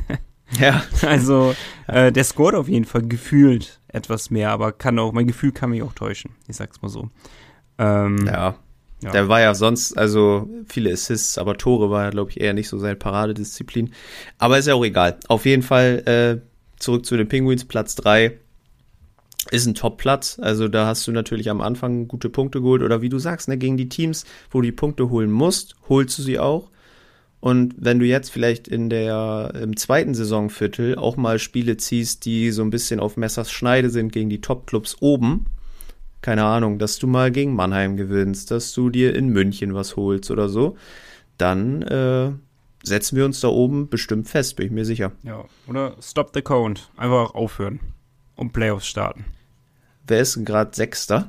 Ja. Also äh, der scoret auf jeden Fall gefühlt etwas mehr, aber kann auch, mein Gefühl kann mich auch täuschen. Ich sag's mal so. Ähm, Ja. Ja. Der war ja sonst, also viele Assists, aber Tore war ja, glaube ich, eher nicht so seine Paradedisziplin. Aber ist ja auch egal. Auf jeden Fall äh, zurück zu den Penguins, Platz drei ist ein Top-Platz. Also da hast du natürlich am Anfang gute Punkte geholt. Oder wie du sagst, ne, gegen die Teams, wo du die Punkte holen musst, holst du sie auch. Und wenn du jetzt vielleicht in der im zweiten Saisonviertel auch mal Spiele ziehst, die so ein bisschen auf Messers Schneide sind gegen die Top-Clubs oben, keine Ahnung, dass du mal gegen Mannheim gewinnst, dass du dir in München was holst oder so, dann äh, setzen wir uns da oben bestimmt fest, bin ich mir sicher. Ja, oder stop the count. Einfach aufhören und Playoffs starten. Wer ist denn gerade Sechster?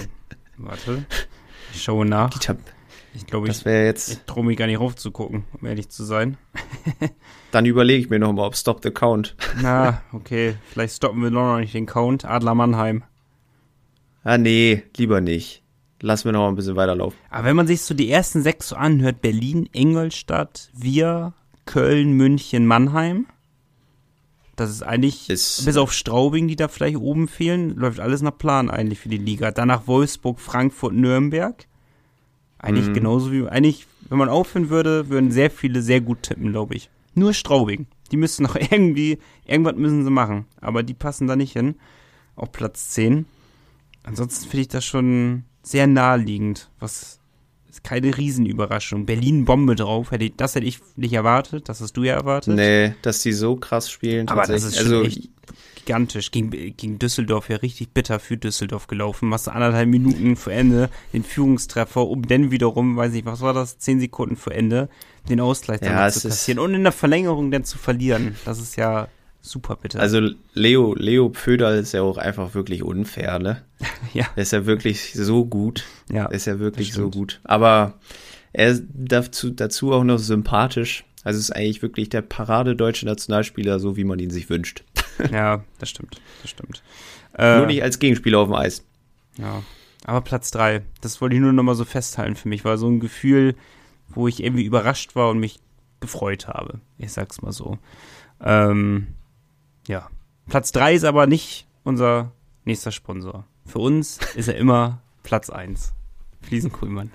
Warte, ich schaue nach. Ich, hab, ich glaube, das ich, wäre jetzt. ich traue mich gar nicht raufzugucken, um ehrlich zu sein. Dann überlege ich mir nochmal, ob Stop the Count. Na, okay, vielleicht stoppen wir noch nicht den Count. Adler Mannheim. Ah, nee, lieber nicht. Lassen wir noch mal ein bisschen weiterlaufen. Aber wenn man sich so die ersten sechs so anhört, Berlin, Ingolstadt, wir, Köln, München, Mannheim. Das ist eigentlich, ist, bis auf Straubing, die da vielleicht oben fehlen, läuft alles nach Plan eigentlich für die Liga. Danach Wolfsburg, Frankfurt, Nürnberg. Eigentlich mhm. genauso wie, eigentlich, wenn man aufhören würde, würden sehr viele sehr gut tippen, glaube ich. Nur Straubing. Die müssten noch irgendwie, irgendwas müssen sie machen. Aber die passen da nicht hin. Auf Platz zehn. Ansonsten finde ich das schon sehr naheliegend. Was ist keine Riesenüberraschung. Berlin Bombe drauf. Hätte ich, das hätte ich nicht erwartet. Das hast du ja erwartet. Nee, dass die so krass spielen. Aber das ist schon also, echt gigantisch. Gegen, gegen Düsseldorf ja richtig bitter für Düsseldorf gelaufen. Machst du anderthalb Minuten vor Ende den Führungstreffer, um dann wiederum, weiß nicht, was war das, zehn Sekunden vor Ende, den Ausgleich dann ja, zu kassieren und in der Verlängerung dann zu verlieren. Das ist ja super bitter. Also Leo, Leo Pföderl ist ja auch einfach wirklich unfair, ne? Ja. Er ist ja wirklich so gut. Ja. Er ist ja wirklich so gut. Aber er ist dazu, dazu auch noch sympathisch. Also ist eigentlich wirklich der paradedeutsche Nationalspieler, so wie man ihn sich wünscht. Ja, das stimmt, das stimmt. Äh, Nur äh, nicht als Gegenspieler auf dem Eis. Ja, aber Platz drei, das wollte ich nur noch mal so festhalten für mich. War so ein Gefühl, wo ich irgendwie überrascht war und mich gefreut habe. Ich sag's mal so. Ähm, ja, Platz drei ist aber nicht unser nächster Sponsor. Für uns ist er immer Platz eins. Fliesen-Kuhlmann.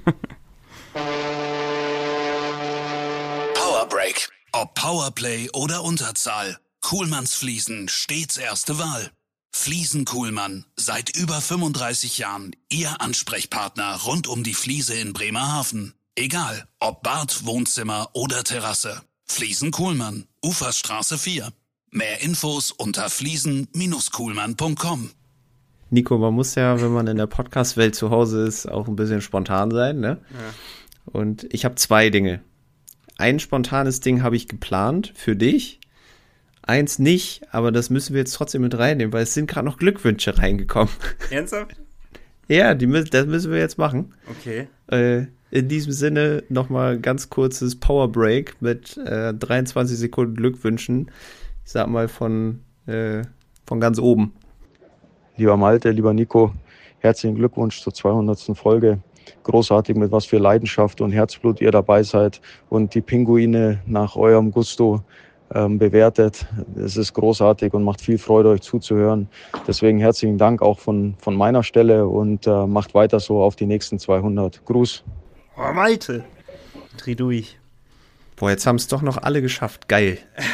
Powerbreak. Ob Powerplay oder Unterzahl. Kuhlmanns Fliesen stets erste Wahl. Fliesen Kuhlmann, seit über fünfunddreißig Jahren Ihr Ansprechpartner rund um die Fliese in Bremerhaven. Egal, ob Bad, Wohnzimmer oder Terrasse. Fliesen Kuhlmann, Uferstraße vier. Mehr Infos unter fliesen Bindestrich kuhlmann punkt com. Nico, man muss ja, wenn man in der Podcast-Welt zu Hause ist, auch ein bisschen spontan sein, ne? Ja. Und ich habe zwei Dinge. Ein spontanes Ding habe ich geplant für dich. eins nicht, aber das müssen wir jetzt trotzdem mit reinnehmen, weil es sind gerade noch Glückwünsche reingekommen. Ernsthaft? Ja, die müssen, das müssen wir jetzt machen. Okay. Äh, in diesem Sinne nochmal ganz kurzes Power Break mit äh, dreiundzwanzig Sekunden Glückwünschen. Ich sag mal von, äh, von ganz oben. Lieber Malte, lieber Nico, herzlichen Glückwunsch zur zweihundertsten Folge. Großartig, mit was für Leidenschaft und Herzblut ihr dabei seid und die Pinguine nach eurem Gusto ähm, bewertet. Es ist großartig und macht viel Freude, euch zuzuhören. Deswegen herzlichen Dank auch von, von meiner Stelle und äh, macht weiter so auf die nächsten zweihundert. Gruß. Oh, Malte. Dreh durch. Boah, jetzt haben es doch noch alle geschafft. Geil.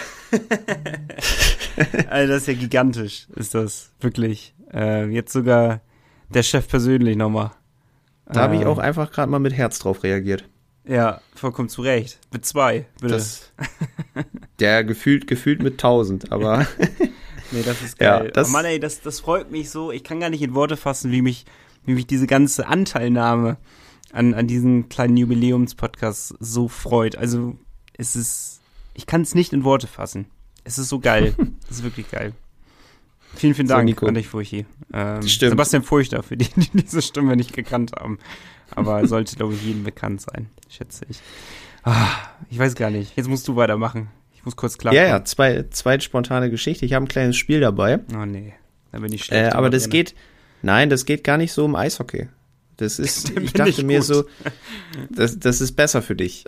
Also das ist ja gigantisch, ist das. Wirklich. Äh, jetzt sogar der Chef persönlich nochmal. Da habe ich auch einfach gerade mal mit Herz drauf reagiert. Ja, vollkommen zu Recht. Mit zwei, bitte. Das, der gefühlt, gefühlt mit tausend, aber... Nee, das ist geil. Ja, das, oh Mann, ey, das, das freut mich so. Ich kann gar nicht in Worte fassen, wie mich, wie mich diese ganze Anteilnahme an, an diesem kleinen Jubiläumspodcast so freut. Also, es ist... Ich kann es nicht in Worte fassen. Es ist so geil. Es ist wirklich geil. Vielen, vielen Dank so, an dich, Furchi. Ähm, Stimmt. Sebastian Furchter, für die, die diese Stimme nicht gekannt haben. Aber sollte, glaube ich, jedem bekannt sein, schätze ich. Ah, ich weiß gar nicht. Jetzt musst du weitermachen. Ich muss kurz klar. Ja, ja, zwei, zwei spontane Geschichte. Ich habe ein kleines Spiel dabei. Oh nee, da bin ich schlecht. Äh, aber das geht, nein, das geht gar nicht so um Eishockey. Das ist, ich dachte ich mir so, das, das ist besser für dich.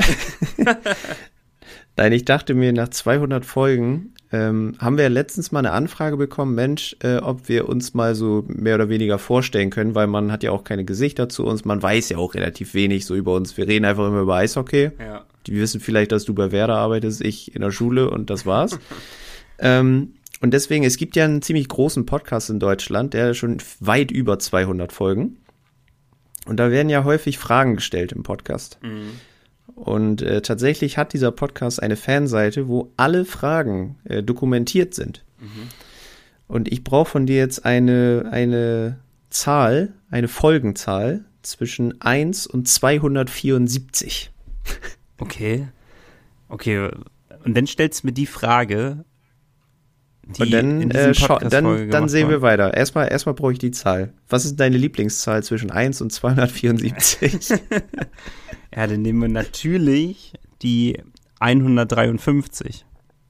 Nein, ich dachte mir, nach zweihundert Folgen ähm, haben wir ja letztens mal eine Anfrage bekommen, Mensch, äh, ob wir uns mal so mehr oder weniger vorstellen können, weil man hat ja auch keine Gesichter zu uns, man weiß ja auch relativ wenig so über uns. Wir reden einfach immer über Eishockey. Ja. Die wissen vielleicht, dass du bei Werder arbeitest, ich in der Schule und das war's. ähm, und deswegen, es gibt ja einen ziemlich großen Podcast in Deutschland, der schon weit über zweihundert Folgen. Und da werden ja häufig Fragen gestellt im Podcast. Mhm. Und äh, tatsächlich hat dieser Podcast eine Fanseite, wo alle Fragen äh, dokumentiert sind. Mhm. Und ich brauche von dir jetzt eine, eine Zahl, eine Folgenzahl zwischen eins und zweihundertvierundsiebzig. Okay. Okay. Und dann stellst du mir die Frage, die und dann, in äh, schau, dann, dann dann sehen war. wir weiter. Erstmal, erstmal brauche ich die Zahl. Was ist deine Lieblingszahl zwischen eins und zweihundertvierundsiebzig? Ja, dann nehmen wir natürlich die hundertdreiundfünfzig.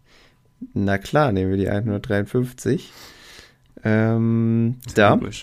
Na klar, nehmen wir die hundertdreiundfünfzig. Ähm, da. Logisch.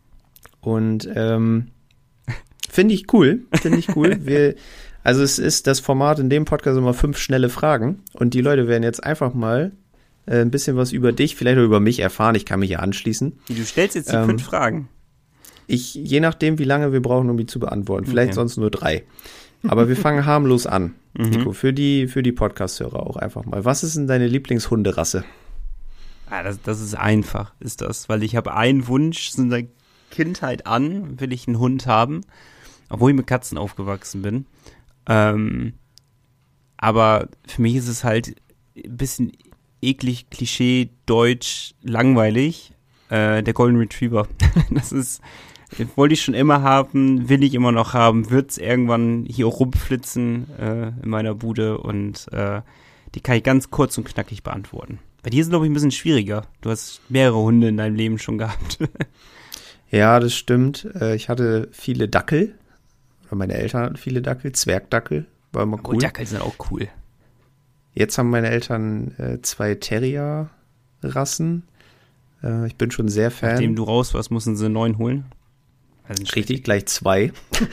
Und ähm, finde ich cool. Finde ich cool. Wir, also es ist das Format in dem Podcast immer fünf schnelle Fragen. Und die Leute werden jetzt einfach mal äh, ein bisschen was über dich, vielleicht auch über mich erfahren. Ich kann mich hier anschließen. Du stellst jetzt die ähm, fünf Fragen. Ich, je nachdem, wie lange wir brauchen, um die zu beantworten. Vielleicht okay. sonst nur drei. Aber wir fangen harmlos an. Mhm. Nico, für die, für die Podcast-Hörer auch einfach mal. Was ist denn deine Lieblingshunderasse? Ah, das, das ist einfach, ist das. Weil ich habe einen Wunsch, in der Kindheit an, will ich einen Hund haben. Obwohl ich mit Katzen aufgewachsen bin. Ähm, aber für mich ist es halt ein bisschen eklig, Klischee, deutsch, langweilig. Äh, der Golden Retriever. Das ist... Wollte ich schon immer haben, will ich immer noch haben, wird es irgendwann hier auch rumflitzen äh, in meiner Bude und äh, die kann ich ganz kurz und knackig beantworten. Bei dir ist es, glaube ich, ein bisschen schwieriger. Du hast mehrere Hunde in deinem Leben schon gehabt. Ja, das stimmt. Ich hatte viele Dackel. Oder meine Eltern hatten viele Dackel. Zwergdackel. War immer cool. Oh, Dackel sind auch cool. Jetzt haben meine Eltern äh, zwei Terrier-Rassen. Äh, ich bin schon sehr Fan. Nachdem du raus warst, mussten sie einen neuen holen. Also richtig, gleich zwei.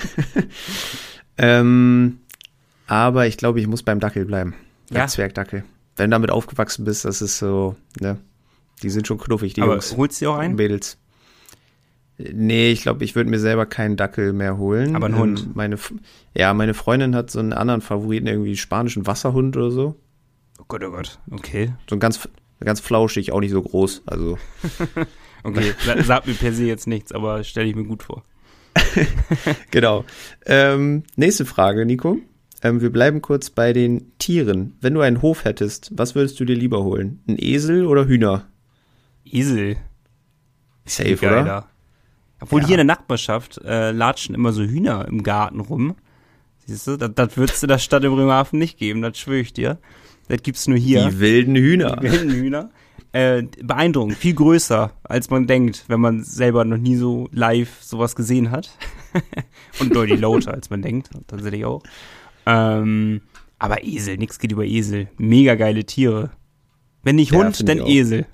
ähm, aber ich glaube, ich muss beim Dackel bleiben. Beim ja. Zwergdackel. Wenn du damit aufgewachsen bist, das ist so, ne, die sind schon knuffig, die aber Jungs. Holst du auch einen? Mädels. Nee, ich glaube, ich würde mir selber keinen Dackel mehr holen. Aber einen Hund? Ähm, meine, ja, meine Freundin hat so einen anderen Favoriten, irgendwie spanischen Wasserhund oder so. Oh Gott, oh Gott, okay. So ein ganz, ganz flauschig, auch nicht so groß, also... Okay, sagt mir per se jetzt nichts, aber stelle ich mir gut vor. Genau. Ähm, nächste Frage, Nico. Ähm, wir bleiben kurz bei den Tieren. Wenn du einen Hof hättest, was würdest du dir lieber holen? Ein Esel oder Hühner? Esel. Safe, oder? Obwohl ja. Hier in der Nachbarschaft äh, latschen immer so Hühner im Garten rum. Siehst du, das, das würdest du der Stadt in Bremerhaven nicht geben, das schwöre ich dir. Das gibt's nur hier. Die wilden Hühner. Die wilden Hühner. Äh, beeindruckend, viel größer, als man denkt, wenn man selber noch nie so live sowas gesehen hat. Und deutlich lauter, als man denkt, tatsächlich auch. Ähm, aber Esel, nix geht über Esel. Mega geile Tiere. Wenn nicht Ja, Hund, find dann ich auch. Esel.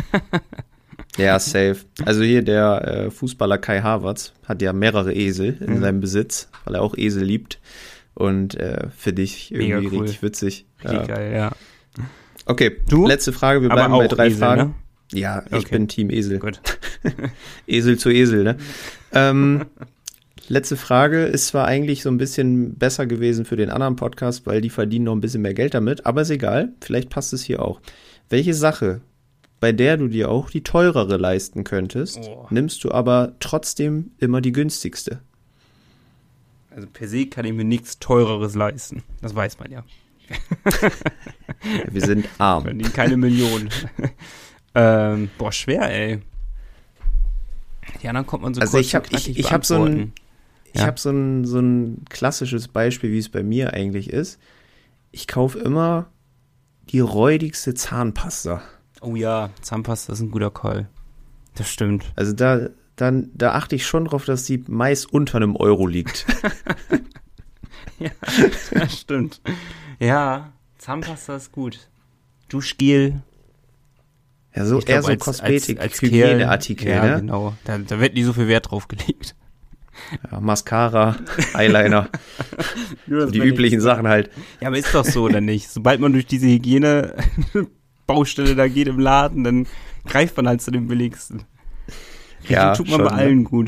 Ja, safe. Also hier der äh, Fußballer Kai Havertz hat ja mehrere Esel in Mhm. seinem Besitz, weil er auch Esel liebt. Und äh, finde ich Mega irgendwie cool. richtig witzig. Richtig Ja. geil, ja. Okay, Du? letzte Frage, wir Aber bleiben bei auch drei Esel, Fragen. ne? Ja, ich Okay. bin Team Esel. Gut. Esel zu Esel, ne? ähm, letzte Frage ist zwar eigentlich so ein bisschen besser gewesen für den anderen Podcast, weil die verdienen noch ein bisschen mehr Geld damit, aber ist egal, vielleicht passt es hier auch. Welche Sache, bei der du dir auch die teurere leisten könntest, Oh. nimmst du aber trotzdem immer die günstigste? Also per se kann ich mir nichts Teureres leisten. Das weiß man ja. Wir sind arm. Verdienen keine Millionen. ähm, boah, schwer, ey. Die anderen kommt man so Also kurz ich habe und ich, knackig ich hab so ein beantworten. ich Ja. hab so ein so ein klassisches Beispiel, wie es bei mir eigentlich ist. Ich kaufe immer die räudigste Zahnpasta. Oh ja, Zahnpasta ist ein guter Call. Das stimmt. Also da dann da achte ich schon drauf, dass die meist unter einem Euro liegt. Ja, das stimmt. Ja, Zahnpasta ist gut. Duschgel. Ja, so Ich eher glaub, so als- Kosmetik, als- als Hygieneartikel, Kerl, ja, ne? genau. Da, da wird nicht so viel Wert drauf gelegt. Ja, Mascara, Eyeliner, Nur, dass so die man üblichen nichts- Sachen halt. Ja, aber ist doch so, oder nicht? Sobald man durch diese Hygiene-Baustelle da geht im Laden, dann greift man halt zu dem billigsten. Ja, tut man schon, bei allen gut.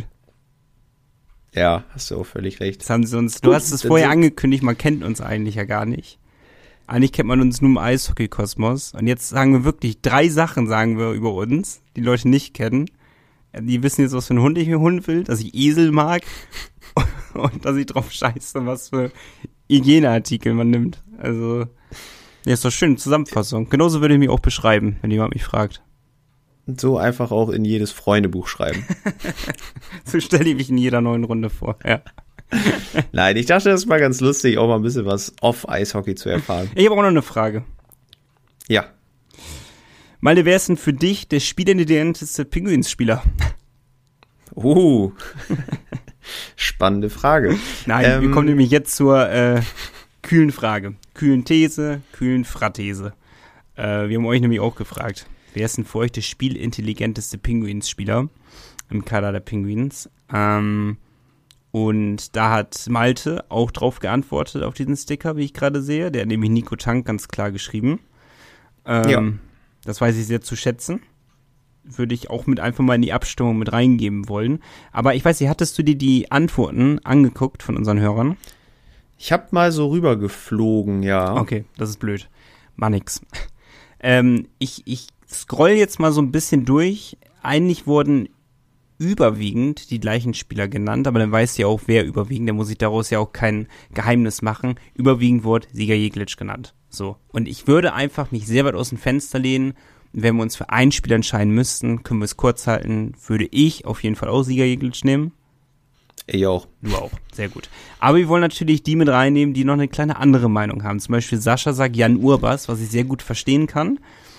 Ja, hast du auch völlig recht. Das haben sie uns, Gut, du hast es dann vorher sind- angekündigt, man kennt uns eigentlich ja gar nicht. Eigentlich kennt man uns nur im Eishockey-Kosmos. Und jetzt sagen wir wirklich, drei Sachen sagen wir über uns, die Leute nicht kennen. Die wissen jetzt, was für einen Hund ich mir holen will, dass ich Esel mag und dass ich drauf scheiße, was für Hygieneartikel man nimmt. Also, ja, ist doch schön, Zusammenfassung. Genauso würde ich mich auch beschreiben, wenn jemand mich fragt. So einfach auch in jedes Freundebuch schreiben. So stelle ich mich in jeder neuen Runde vor, ja. Nein, ich dachte, das ist mal ganz lustig, auch mal ein bisschen was off-Eishockey zu erfahren. Ich habe auch noch eine Frage. Ja. Malte, wer ist denn für dich der spielintelligenteste Pinguins-Spieler? Uh, spannende Frage. Nein, Ähm, wir kommen nämlich jetzt zur äh, kühlen Frage. Kühlen These, kühlen Frathese. Äh, wir haben euch nämlich auch gefragt, wer ist denn für euch der spielintelligenteste Pinguins-Spieler im Kader der Pinguins? Ähm, und da hat Malte auch drauf geantwortet auf diesen Sticker, wie ich gerade sehe. Der hat nämlich Nico Tank ganz klar geschrieben. Ähm, Ja. Das weiß ich sehr zu schätzen. Würde ich auch mit einfach mal in die Abstimmung mit reingeben wollen. Aber ich weiß nicht, hattest du dir die Antworten angeguckt von unseren Hörern? Ich hab mal so rübergeflogen, ja. Okay, das ist blöd. Mach nix. Ähm, ich, ich scroll jetzt mal so ein bisschen durch. Eigentlich wurden überwiegend die gleichen Spieler genannt, aber dann weiß ja auch, wer überwiegend. Da muss ich daraus ja auch kein Geheimnis machen. Überwiegend wurde Sieger Jeglic genannt. So. Und ich würde einfach mich sehr weit aus dem Fenster lehnen. Wenn wir uns für einen Spieler entscheiden müssten, können wir es kurz halten, würde ich auf jeden Fall auch Sieger Jeglic nehmen. Ich auch. Du auch, sehr gut. Aber wir wollen natürlich die mit reinnehmen, die noch eine kleine andere Meinung haben. Zum Beispiel Sascha sagt Jan Urbas, was ich sehr gut verstehen kann,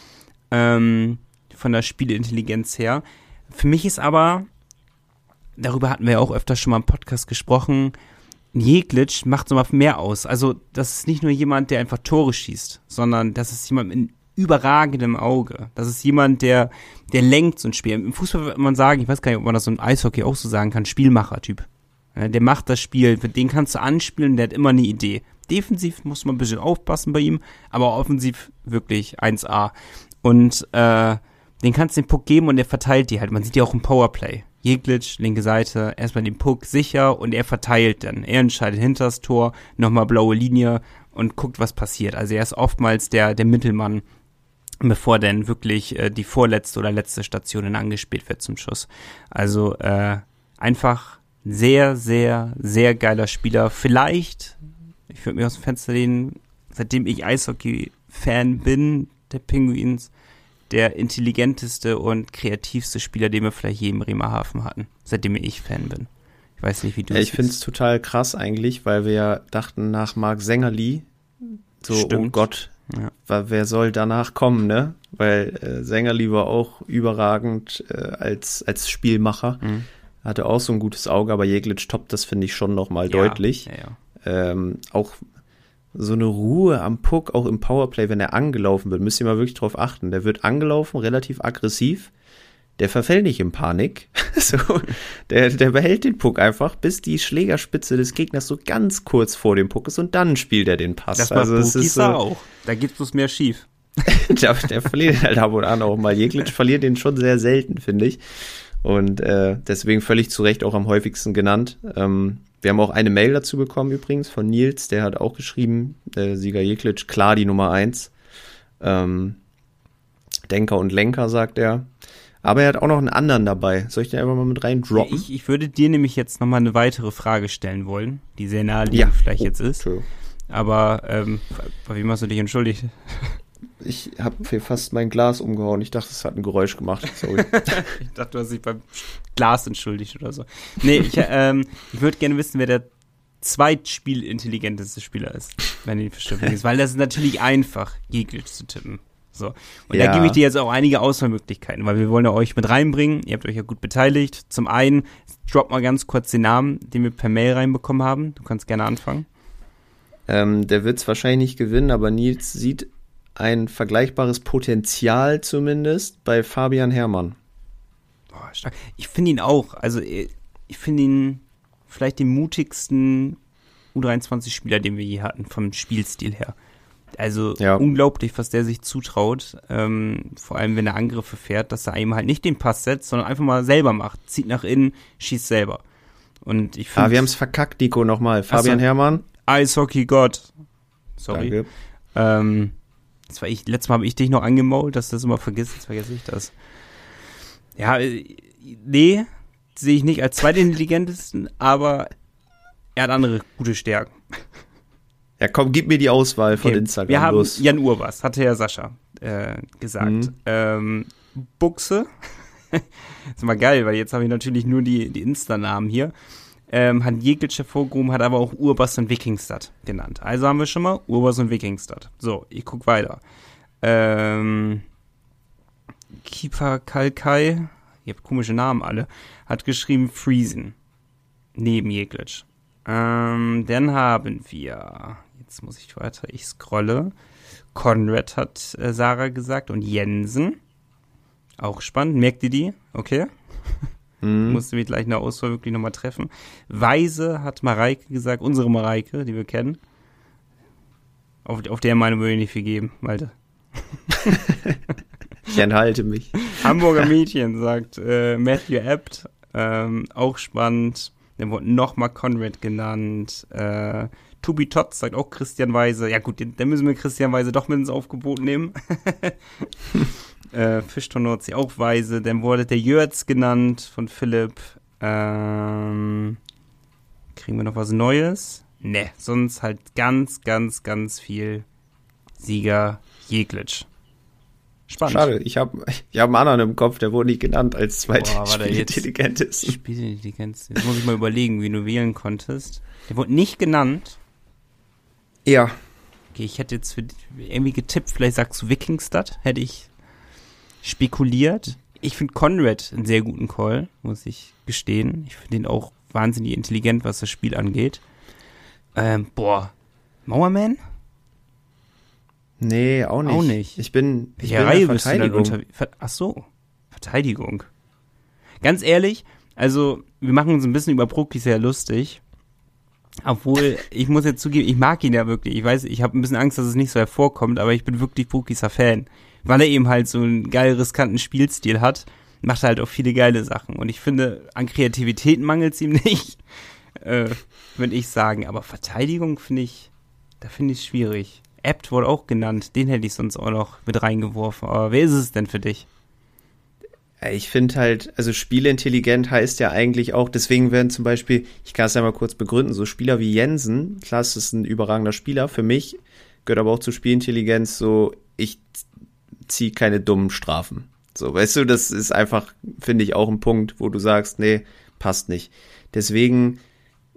ähm, von der Spieleintelligenz her. Für mich ist aber, darüber hatten wir ja auch öfter schon mal im Podcast gesprochen, Jeglic macht so mal mehr aus. Also das ist nicht nur jemand, der einfach Tore schießt, sondern das ist jemand mit überragendem Auge. Das ist jemand, der, der lenkt so ein Spiel. Im Fußball würde man sagen, ich weiß gar nicht, ob man das so im Eishockey auch so sagen kann, Spielmacher-Typ. Ja, der macht das Spiel, den kannst du anspielen, der hat immer eine Idee. Defensiv muss man ein bisschen aufpassen bei ihm, aber offensiv wirklich eins A. Und äh, den kannst du den Puck geben und der verteilt die halt. Man sieht ja auch im Powerplay. Jeglic, linke Seite, erstmal den Puck sicher und er verteilt dann. Er entscheidet hinter das Tor, nochmal blaue Linie und guckt, was passiert. Also er ist oftmals der, der Mittelmann, bevor dann wirklich äh, die vorletzte oder letzte Station dann angespielt wird zum Schuss. Also äh, einfach sehr, sehr, sehr geiler Spieler. Vielleicht, ich würde mich aus dem Fenster lehnen, seitdem ich Eishockey-Fan bin, der Pinguins, der intelligenteste und kreativste Spieler, den wir vielleicht je im Bremerhaven hatten, seitdem ich Fan bin. Ich weiß nicht, wie du ja, das ich finde es total krass eigentlich, weil wir ja dachten nach Marc Sängerli, so, Stimmt. oh Gott, Ja. Wer soll danach kommen, ne? Weil äh, Sängerli war auch überragend äh, als, als Spielmacher. Mhm. Hatte auch so ein gutes Auge, aber Jeglic toppt das, finde ich, schon nochmal ja. deutlich. Ja, ja. Ähm, auch so eine Ruhe am Puck, auch im Powerplay, wenn er angelaufen wird, müsst ihr mal wirklich drauf achten. Der wird angelaufen, relativ aggressiv. Der verfällt nicht in Panik. so, der, der behält den Puck einfach, bis die Schlägerspitze des Gegners so ganz kurz vor dem Puck ist und dann spielt er den Pass. Das macht also es ist, äh, auch. Da gibt es mehr schief. der, der verliert halt ab und an auch mal. Jeglic verliert den schon sehr selten, finde ich. Und äh, deswegen völlig zu Recht auch am häufigsten genannt. Ähm, wir haben auch eine Mail dazu bekommen übrigens von Nils, der hat auch geschrieben, äh, Sieger Jeglic, klar die Nummer eins. Ähm, Denker und Lenker, sagt er. Aber er hat auch noch einen anderen dabei. Soll ich den einfach mal mit rein droppen? Ich, ich würde dir nämlich jetzt nochmal eine weitere Frage stellen wollen, die sehr naheliegend ja. vielleicht oh, jetzt ist. True. Aber ähm, bei wem hast du dich entschuldigt? Ich habe hier fast mein Glas umgehauen. Ich dachte, es hat ein Geräusch gemacht. Sorry. Ich dachte, du hast dich beim Glas entschuldigt oder so. Nee, ich, ähm, ich würde gerne wissen, wer der zweitspielintelligenteste Spieler ist, wenn die Verstimmung ist. Weil das ist natürlich einfach, Jeglic zu tippen. So. Und ja. da gebe ich dir jetzt auch einige Auswahlmöglichkeiten, weil wir wollen ja euch mit reinbringen. Ihr habt euch ja gut beteiligt. Zum einen, drop mal ganz kurz den Namen, den wir per Mail reinbekommen haben. Du kannst gerne anfangen. Ähm, der wird es wahrscheinlich nicht gewinnen, aber Nils sieht ein vergleichbares Potenzial zumindest bei Fabian Herrmann. Boah, stark. Ich finde ihn auch, also ich finde ihn vielleicht den mutigsten U dreiundzwanzig-Spieler, den wir je hatten, vom Spielstil her. Also ja. unglaublich, was der sich zutraut, ähm, vor allem wenn er Angriffe fährt, dass er eben halt nicht den Pass setzt, sondern einfach mal selber macht, zieht nach innen, schießt selber. Und ich finde. Ah, wir haben es verkackt, Nico, nochmal. Fabian so, Herrmann. Eishockey-Gott. Sorry. Danke. Ähm, das war ich, letztes Mal habe ich dich noch angemault, dass du das immer vergisst, jetzt vergesse ich das. Ja, nee, sehe ich nicht als zweitintelligentesten, aber er hat andere gute Stärken. Ja, komm, gib mir die Auswahl okay. von Instagram. Wir haben los. Jan Urbas, hatte ja Sascha äh, gesagt. Mhm. Ähm, Buchse, ist mal geil, weil jetzt habe ich natürlich nur die, die Insta-Namen hier. Ähm, hat Jeglic hervorgehoben, hat aber auch Urbas und Wikingstad genannt. Also haben wir schon mal Urbas und Wikingstad. So, ich guck weiter. Ähm, Keeper Kalkai, ihr habt komische Namen alle, hat geschrieben Friesen. Neben Jeglic. Ähm, dann haben wir, jetzt muss ich weiter, ich scrolle. Konrad hat äh, Sarah gesagt und Jensen. Auch spannend, merkt ihr die? Okay. Mhm. Musste mich gleich in der Auswahl wirklich nochmal treffen. Weise hat Mareike gesagt, unsere Mareike, die wir kennen. Auf, auf der Meinung würde ich nicht viel geben, Malte. Ich enthalte mich. Hamburger Mädchen sagt äh, Matthew Abt, ähm, auch spannend. Dann wurde nochmal Konrad genannt. Äh, Tobi Tots sagt auch Christian Weise. Ja gut, dann müssen wir Christian Weise doch mit ins Aufgebot nehmen. äh, Fischtonozzi auch Weise. Dann wurde der Jörz genannt von Philipp. Ähm, kriegen wir noch was Neues? Ne, sonst halt ganz, ganz, ganz viel Sieger Jeglic. Spannend. Schade, ich habe ich hab einen anderen im Kopf, der wurde nicht genannt als zweitintelligenteste. Spielintelligenz. Jetzt muss ich mal überlegen, wie du wählen konntest. Der wurde nicht genannt. Ja. Okay, ich hätte jetzt für, irgendwie getippt, vielleicht sagst du Wikingstad, hätte ich spekuliert. Ich finde Konrad einen sehr guten Call, muss ich gestehen. Ich finde ihn auch wahnsinnig intelligent, was das Spiel angeht. Ähm, boah, Mauerman? Nee, auch nicht. Auch nicht. Ich bin, ich Welche bin Reihe in der bist du dann unter? Ach so, Verteidigung. Ganz ehrlich, also wir machen uns ein bisschen über Prokis sehr lustig. Obwohl, ich muss jetzt zugeben, ich mag ihn ja wirklich. Ich weiß, ich habe ein bisschen Angst, dass es nicht so hervorkommt, aber ich bin wirklich Prokisser Fan. Weil er eben halt so einen geil riskanten Spielstil hat, macht er halt auch viele geile Sachen. Und ich finde, an Kreativität mangelt es ihm nicht, äh, würde ich sagen. Aber Verteidigung finde ich, da finde ich es schwierig. Abt wurde auch genannt, den hätte ich sonst auch noch mit reingeworfen. Aber wer ist es denn für dich? Ich finde halt, also spielintelligent heißt ja eigentlich auch, deswegen werden zum Beispiel, ich kann es ja mal kurz begründen, so Spieler wie Jensen, klar, das ist ein überragender Spieler, für mich gehört aber auch zu Spielintelligenz so, ich ziehe keine dummen Strafen. So, weißt du, das ist einfach, finde ich, auch ein Punkt, wo du sagst, nee, passt nicht. Deswegen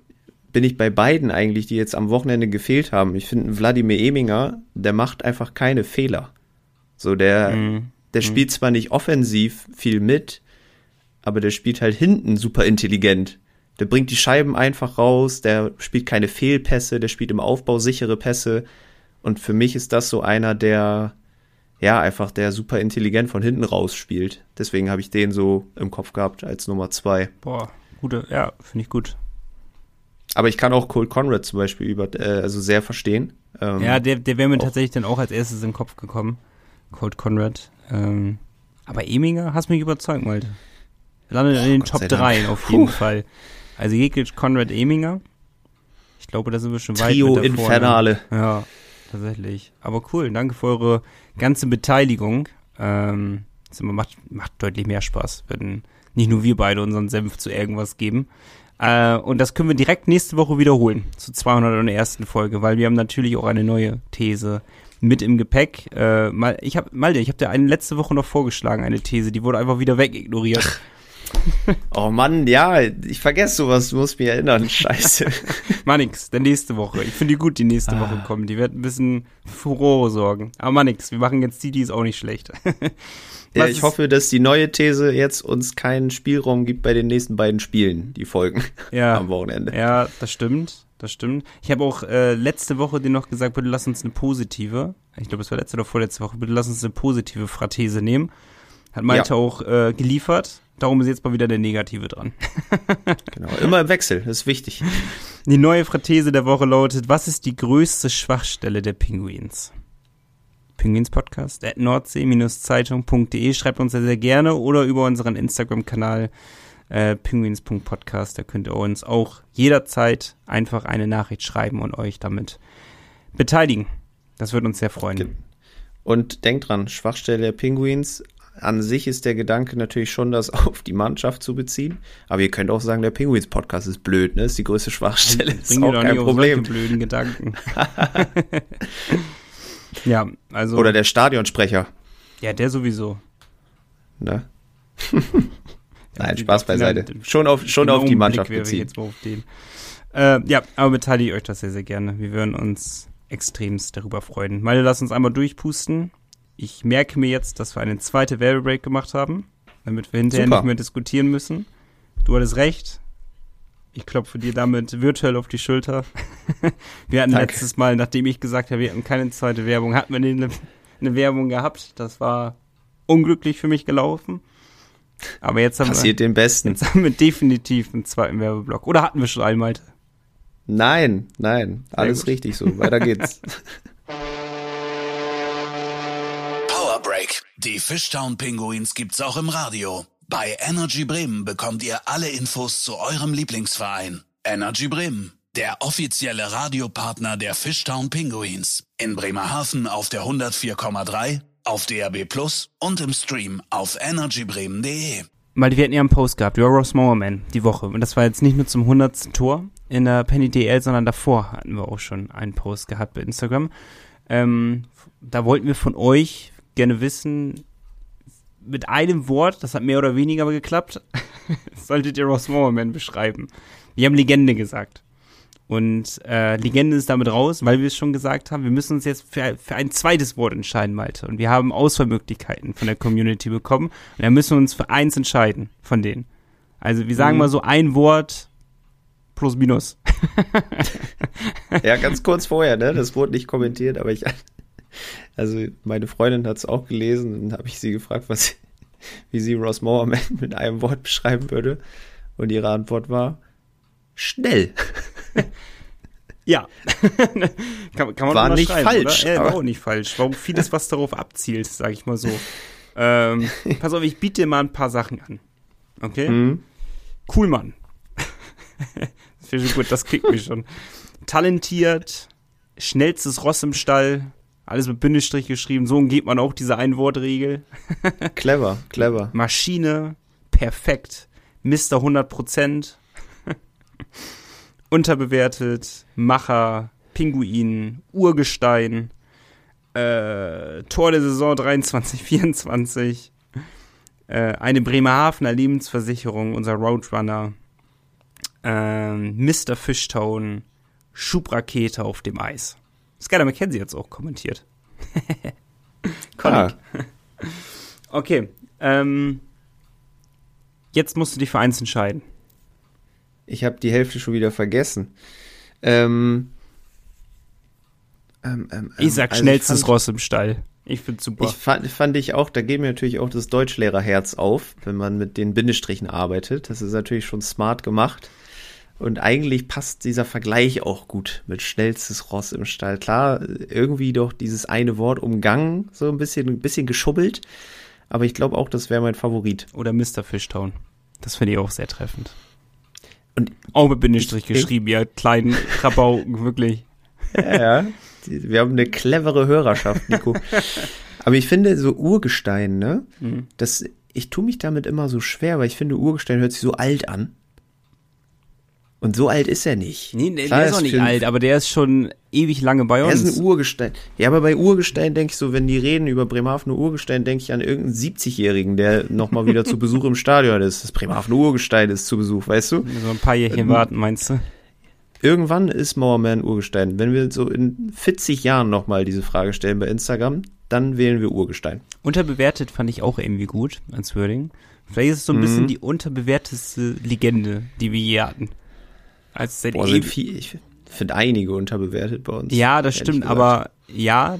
bin ich bei beiden eigentlich, die jetzt am Wochenende gefehlt haben. Ich finde, Wladimir Eminger, der macht einfach keine Fehler. So, der, mhm. der mhm. spielt zwar nicht offensiv viel mit, aber der spielt halt hinten super intelligent. Der bringt die Scheiben einfach raus, der spielt keine Fehlpässe, der spielt im Aufbau sichere Pässe. Und für mich ist das so einer, der, ja, einfach der super intelligent von hinten raus spielt. Deswegen habe ich den so im Kopf gehabt als Nummer zwei. Boah, gute, ja, finde ich gut. Aber ich kann auch Cole Conrad zum Beispiel über, äh, also sehr verstehen. Ähm, ja, der, der wäre mir tatsächlich dann auch als erstes in den Kopf gekommen. Cole Conrad. Ähm, aber Eminger hast mich überzeugt, Malte. Landet in den Top drei auf jeden Puh. Fall. Also Jekic, Conrad, Eminger. Ich glaube, da sind wir schon weit Trio mit davor. Infernale. Ja, tatsächlich. Aber cool, danke für eure ganze Beteiligung. Ähm, das macht, macht deutlich mehr Spaß, wenn nicht nur wir beide unseren Senf zu irgendwas geben. Äh, und das können wir direkt nächste Woche wiederholen, zur zweihundertersten Folge, weil wir haben natürlich auch eine neue These mit im Gepäck. Äh, mal, ich hab, Malte, ich habe dir eine letzte Woche noch vorgeschlagen, eine These, die wurde einfach wieder wegignoriert. Oh Mann, ja, ich vergesse sowas, du musst mich erinnern, scheiße. Mach nix, der nächste Woche. Ich finde die gut, die nächste ah. Woche kommen. Die wird ein bisschen Furore sorgen. Aber mach nix, wir machen jetzt die, die ist auch nicht schlecht. Ja, ich hoffe, dass die neue These jetzt uns keinen Spielraum gibt bei den nächsten beiden Spielen, die folgen ja. am Wochenende. Ja, das stimmt, das stimmt. Ich habe auch äh, letzte Woche dir noch gesagt, bitte lass uns eine positive, ich glaube, es war letzte oder vorletzte Woche, bitte lass uns eine positive Fratese nehmen. Hat Malte ja. auch äh, geliefert. Darum ist jetzt mal wieder der Negative dran. Genau, immer im Wechsel, das ist wichtig. Die neue Fratese der Woche lautet: Was ist die größte Schwachstelle der Pinguins? Pinguins-Podcast at nordsee Zeitung punkt de. Schreibt uns sehr, sehr gerne oder über unseren Instagram-Kanal äh, pinguins punkt podcast. Da könnt ihr uns auch jederzeit einfach eine Nachricht schreiben und euch damit beteiligen. Das würde uns sehr freuen. Und denkt dran, Schwachstelle der Pinguins. An sich ist der Gedanke natürlich schon, das auf die Mannschaft zu beziehen. Aber ihr könnt auch sagen, der Pinguins-Podcast ist blöd, ne? Ist die größte Schwachstelle. Ist auch kein Problem. Blöden Gedanken. Ja, also. Oder der Stadionsprecher. Ja, der sowieso. Ne? Nein, Spaß beiseite. Schon auf, schon auf die Mannschaft beziehen. Jetzt mal auf den. Äh, ja, aber beteiligt euch das sehr, sehr gerne. Wir würden uns extremst darüber freuen. Malte, lass uns einmal durchpusten. Ich merke mir jetzt, dass wir eine zweite Werbebreak gemacht haben, damit wir hinterher Super. nicht mehr diskutieren müssen. Du hattest recht. Ich klopfe dir damit virtuell auf die Schulter. Wir hatten Danke. letztes Mal, nachdem ich gesagt habe, wir hatten keine zweite Werbung, hatten wir eine, eine Werbung gehabt. Das war unglücklich für mich gelaufen. Aber jetzt haben Passiert wir, den Besten. Jetzt haben wir definitiv einen zweiten Werbeblock. Oder hatten wir schon einen, Malte? Nein, nein. Alles richtig so. Weiter geht's. Power Break. Die Fishtown Pinguins gibt's auch im Radio. Bei Energy Bremen bekommt ihr alle Infos zu eurem Lieblingsverein. Energy Bremen, der offizielle Radiopartner der Fishtown Pinguins. In Bremerhaven auf der hundertvier Komma drei, auf D A B Plus und im Stream auf energy bremen punkt de. Mal, wir hatten ja einen Post gehabt über Ross Mowerman die Woche. Und das war jetzt nicht nur zum hundertsten Tor in der Penny D L, sondern davor hatten wir auch schon einen Post gehabt bei Instagram. Ähm, da wollten wir von euch gerne wissen, mit einem Wort, das hat mehr oder weniger geklappt, solltet ihr Ross Mowerman beschreiben. Wir haben Legende gesagt. Und äh, Legende ist damit raus, weil wir es schon gesagt haben, wir müssen uns jetzt für, für ein zweites Wort entscheiden, Malte. Und wir haben Auswahlmöglichkeiten von der Community bekommen. Und da müssen wir uns für eins entscheiden von denen. Also wir sagen mhm. mal so ein Wort plus minus. Ja, ganz kurz vorher, ne? Das wurde nicht kommentiert, aber ich... Also meine Freundin hat es auch gelesen und dann habe ich sie gefragt, was, wie sie Ross Mowerman mit einem Wort beschreiben würde. Und ihre Antwort war schnell. Ja. kann, kann man war nicht falsch. Oder? Ja, war auch nicht falsch. War auch vieles, was darauf abzielt, sage ich mal so. Ähm, pass auf, ich biete dir mal ein paar Sachen an. Okay? Mhm. Cool, Mann. Das wäre schon gut, das kriegt mich schon. Talentiert, schnellstes Ross im Stall, alles mit Bindestrich geschrieben, so umgeht man auch diese Einwortregel. Clever, clever. Maschine, perfekt, Mister hundert Prozent, unterbewertet, Macher, Pinguin, Urgestein, äh, Tor der Saison dreiundzwanzig vierundzwanzig, äh, eine Bremerhavener Lebensversicherung, unser Roadrunner, äh, ähm, Mister Fishtown, Schubrakete auf dem Eis. Skyler McKenzie hat es auch kommentiert. ah. Okay, ähm, jetzt musst du dich für eins entscheiden. Ich habe die Hälfte schon wieder vergessen. Ähm, ähm, ähm, ich sag also schnellstes ich fand, Ross im Stall. Ich find's super. Ich fand, fand ich auch, da geht mir natürlich auch das Deutschlehrerherz auf, wenn man mit den Bindestrichen arbeitet. Das ist natürlich schon smart gemacht. Und eigentlich passt dieser Vergleich auch gut mit schnellstes Ross im Stall. Klar, irgendwie doch dieses eine Wort umgangen, so ein bisschen, ein bisschen geschubbelt. Aber ich glaube auch, das wäre mein Favorit. Oder Mister Fishtown. Das finde ich auch sehr treffend. Und auch mit Bindestrich geschrieben, ja, kleinen Krabaugen, wirklich. Ja, ja, wir haben eine clevere Hörerschaft, Nico. Aber ich finde, so Urgestein, ne, mhm. das, ich tue mich damit immer so schwer, weil ich finde, Urgestein hört sich so alt an. Und so alt ist er nicht. Nee, nee der ist auch nicht fünf. alt, aber der ist schon ewig lange bei uns. Er ist ein Urgestein. Ja, aber bei Urgestein denke ich so, wenn die reden über Bremerhavener Urgestein, denke ich an irgendeinen siebzigjährigen, der nochmal wieder zu Besuch im Stadion ist. Das Bremerhavener Urgestein ist zu Besuch, weißt du? So ein paar Jährchen ähm, warten, meinst du? Irgendwann ist Mauerman Urgestein. Wenn wir so in vierzig Jahren nochmal diese Frage stellen bei Instagram, dann wählen wir Urgestein. Unterbewertet fand ich auch irgendwie gut als Wording. Vielleicht ist es so ein mhm. bisschen die unterbewerteste Legende, die wir je hatten. Als Boah, sind viel, ich finde einige unterbewertet bei uns. Ja, das stimmt, gesagt. aber ja,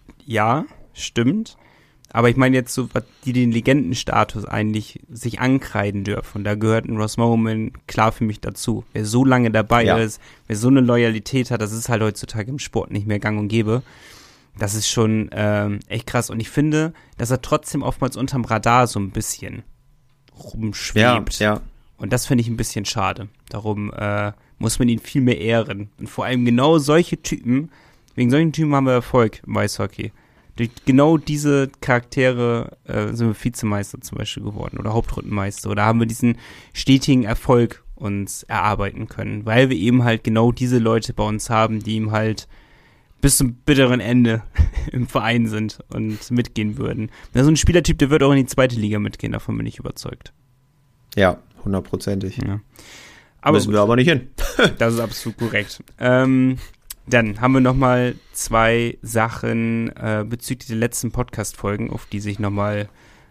ja, stimmt. Aber ich meine jetzt so, die den Legendenstatus eigentlich sich ankreiden dürfen. Und da gehört ein Ross Mowerman klar für mich dazu. Wer so lange dabei ja. ist, wer so eine Loyalität hat, das ist halt heutzutage im Sport nicht mehr gang und gäbe. Das ist schon ähm, echt krass. Und ich finde, dass er trotzdem oftmals unterm Radar so ein bisschen rumschwebt. Ja, ja. Und das finde ich ein bisschen schade. Darum äh, muss man ihn viel mehr ehren. Und vor allem genau solche Typen, wegen solchen Typen haben wir Erfolg im Eishockey. Durch genau diese Charaktere äh, sind wir Vizemeister zum Beispiel geworden oder Hauptrundenmeister. Oder haben wir diesen stetigen Erfolg uns erarbeiten können. Weil wir eben halt genau diese Leute bei uns haben, die ihm halt bis zum bitteren Ende im Verein sind und mitgehen würden. Ja, so ein Spielertyp, der wird auch in die zweite Liga mitgehen, davon bin ich überzeugt. Ja, hundertprozentig. Ja. Aber müssen wir aber nicht hin. Das ist absolut korrekt. Ähm, dann haben wir nochmal zwei Sachen äh, bezüglich der letzten Podcast-Folgen, auf die sich nochmal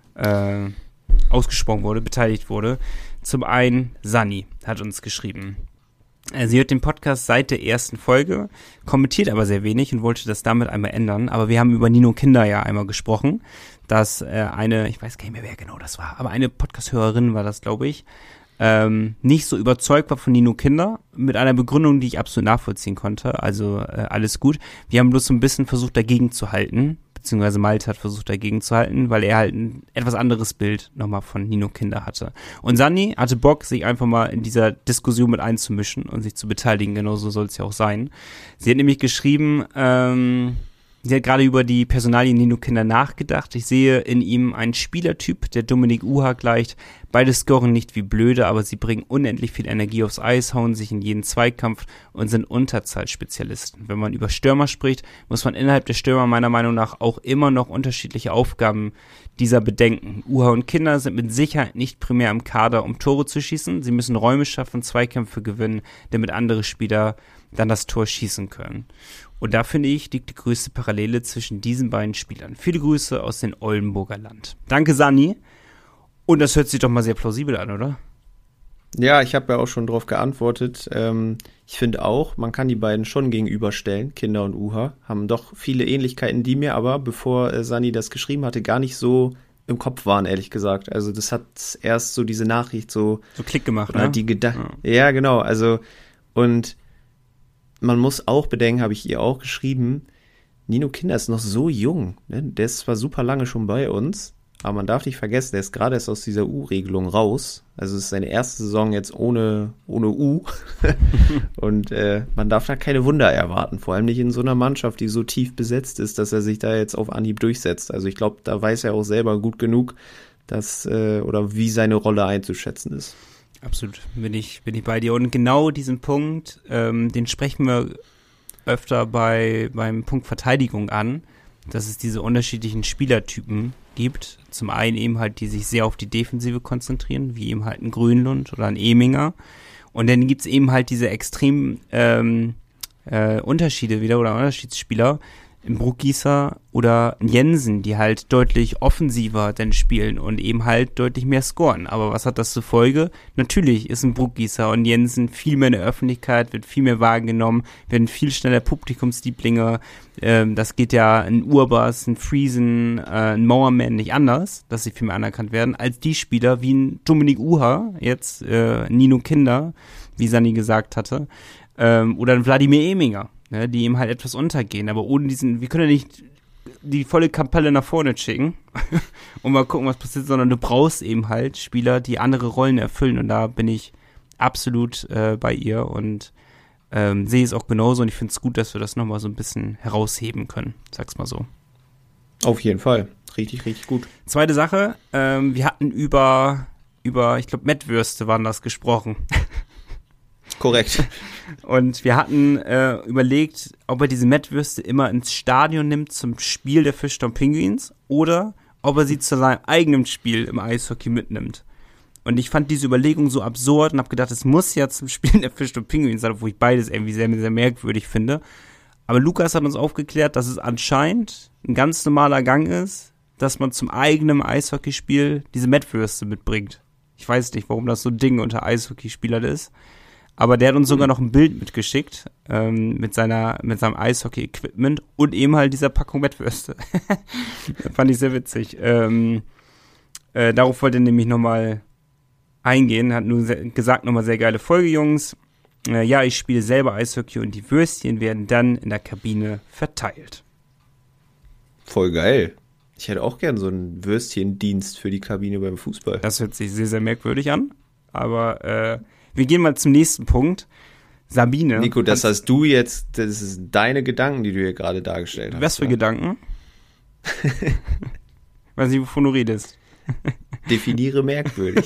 äh, ausgesprochen wurde, beteiligt wurde. Zum einen, Sani hat uns geschrieben. Sie hört den Podcast seit der ersten Folge, kommentiert aber sehr wenig und wollte das damit einmal ändern. Aber wir haben über Nino Kinder ja einmal gesprochen, dass äh, eine, ich weiß gar nicht mehr, wer genau das war, aber eine Podcast-Hörerin war das, glaube ich, ähm, nicht so überzeugt war von Nino Kinder, mit einer Begründung, die ich absolut nachvollziehen konnte. Also äh, alles gut. Wir haben bloß so ein bisschen versucht, dagegen zu halten, beziehungsweise Malte hat versucht, dagegen zu halten, weil er halt ein etwas anderes Bild nochmal von Nino Kinder hatte. Und Sani hatte Bock, sich einfach mal in dieser Diskussion mit einzumischen und sich zu beteiligen. Genauso soll es ja auch sein. Sie hat nämlich geschrieben, ähm, sie hat gerade über die Personalien Nino Kinder nachgedacht. Ich sehe in ihm einen Spielertyp, der Dominik Uha gleicht. Beide scoren nicht wie blöde, aber sie bringen unendlich viel Energie aufs Eis, hauen sich in jeden Zweikampf und sind Unterzahlspezialisten. Wenn man über Stürmer spricht, muss man innerhalb der Stürmer meiner Meinung nach auch immer noch unterschiedliche Aufgaben dieser bedenken. Uha und Kinder sind mit Sicherheit nicht primär im Kader, um Tore zu schießen. Sie müssen Räume schaffen, Zweikämpfe gewinnen, damit andere Spieler dann das Tor schießen können. Und da, finde ich, liegt die größte Parallele zwischen diesen beiden Spielern. Viele Grüße aus dem Oldenburger Land. Danke, Sani. Und das hört sich doch mal sehr plausibel an, oder? Ja, ich habe ja auch schon drauf geantwortet. Ähm, ich finde auch, man kann die beiden schon gegenüberstellen, Kinder und Uha. Haben doch viele Ähnlichkeiten, die mir aber, bevor äh, Sani das geschrieben hatte, gar nicht so im Kopf waren, ehrlich gesagt. Also das hat erst so diese Nachricht so... So Klick gemacht, ne? ne? Die Geda- ja. ja, genau. Also, und man muss auch bedenken, habe ich ihr auch geschrieben, Nino Kinder ist noch so jung. Ne? Der ist zwar super lange schon bei uns, aber man darf nicht vergessen, der ist gerade erst aus dieser U-Regelung raus. Also es ist seine erste Saison jetzt ohne, ohne U. Und äh, man darf da keine Wunder erwarten. Vor allem nicht in so einer Mannschaft, die so tief besetzt ist, dass er sich da jetzt auf Anhieb durchsetzt. Also ich glaube, da weiß er auch selber gut genug, dass äh, oder wie seine Rolle einzuschätzen ist. Absolut, bin ich, bin ich bei dir. Und genau diesen Punkt, ähm, den sprechen wir öfter bei beim Punkt Verteidigung an, dass es diese unterschiedlichen Spielertypen gibt. Zum einen eben halt, die sich sehr auf die Defensive konzentrieren, wie eben halt ein Grönlund oder ein Eminger. Und dann gibt's eben halt diese extremen ähm, äh, Unterschiede wieder oder Unterschiedsspieler, ein Bruckgießer oder ein Jensen, die halt deutlich offensiver dann spielen und eben halt deutlich mehr scoren. Aber was hat das zur Folge? Natürlich ist ein Bruckgießer und Jensen viel mehr in der Öffentlichkeit, wird viel mehr wahrgenommen, werden viel schneller Publikumslieblinge. Ähm, das geht ja ein Urbas, ein Friesen, äh, ein Mauerman nicht anders, dass sie viel mehr anerkannt werden, als die Spieler wie ein Dominik Uha, jetzt äh, Nino Kinder, wie Sani gesagt hatte, ähm, oder ein Wladimir Eminger. Ne, die ihm halt etwas untergehen, aber ohne diesen, wir können ja nicht die volle Kapelle nach vorne schicken und mal gucken, was passiert, sondern du brauchst eben halt Spieler, die andere Rollen erfüllen und da bin ich absolut äh, bei ihr und ähm, sehe es auch genauso und ich finde es gut, dass wir das nochmal so ein bisschen herausheben können, sag's mal so. Auf jeden Fall, richtig, richtig gut. Zweite Sache, ähm, wir hatten über, über, ich glaube, Mettwürste waren das gesprochen. Korrekt. Und wir hatten äh, überlegt, ob er diese Mettwürste immer ins Stadion nimmt zum Spiel der Fischtown Penguins oder ob er sie zu seinem eigenen Spiel im Eishockey mitnimmt. Und ich fand diese Überlegung so absurd und habe gedacht, es muss ja zum Spiel der Fischtown Penguins sein, obwohl ich beides irgendwie sehr, sehr merkwürdig finde. Aber Lukas hat uns aufgeklärt, dass es anscheinend ein ganz normaler Gang ist, dass man zum eigenen Eishockeyspiel diese Mettwürste mitbringt. Ich weiß nicht, warum das so ein Ding unter Eishockeyspielern ist. Aber der hat uns sogar noch ein Bild mitgeschickt ähm, mit seiner mit seinem Eishockey-Equipment und eben halt dieser Packung Mettwürste. Fand ich sehr witzig. Ähm, äh, darauf wollte er nämlich nochmal eingehen. Hat nur sehr, gesagt, nochmal sehr geile Folge, Jungs. Äh, ja, ich spiele selber Eishockey und die Würstchen werden dann in der Kabine verteilt. Voll geil. Ich hätte auch gern so einen Würstchendienst für die Kabine beim Fußball. Das hört sich sehr, sehr merkwürdig an. Aber äh, wir gehen mal zum nächsten Punkt. Sabine. Nico, das hast du jetzt, das sind deine Gedanken, die du hier gerade dargestellt hast. Was für ja? Gedanken? Weiß nicht, wovon du redest. Definiere merkwürdig.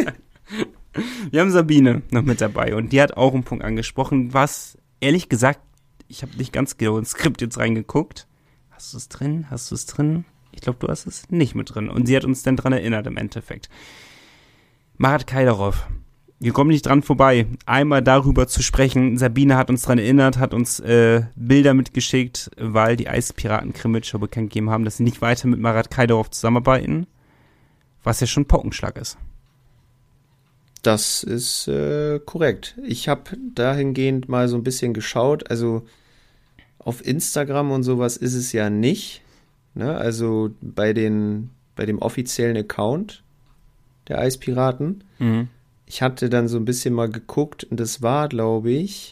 Wir haben Sabine noch mit dabei und die hat auch einen Punkt angesprochen, was, ehrlich gesagt, ich habe nicht ganz genau ins Skript jetzt reingeguckt. Hast du es drin? Hast du es drin? Ich glaube, du hast es nicht mit drin. Und sie hat uns dann dran erinnert im Endeffekt. Marat Kaidarov. Wir kommen nicht dran vorbei, einmal darüber zu sprechen. Sabine hat uns dran erinnert, hat uns äh, Bilder mitgeschickt, weil die Eispiraten Krimitschau bekannt gegeben haben, dass sie nicht weiter mit Marat Kaidarov zusammenarbeiten, was ja schon Paukenschlag ist. Das ist äh, korrekt. Ich habe dahingehend mal so ein bisschen geschaut. Also auf Instagram und sowas ist es ja nicht. Ne? Also bei, den, bei dem offiziellen Account der Eispiraten. Mhm. Ich hatte dann so ein bisschen mal geguckt und das war, glaube ich,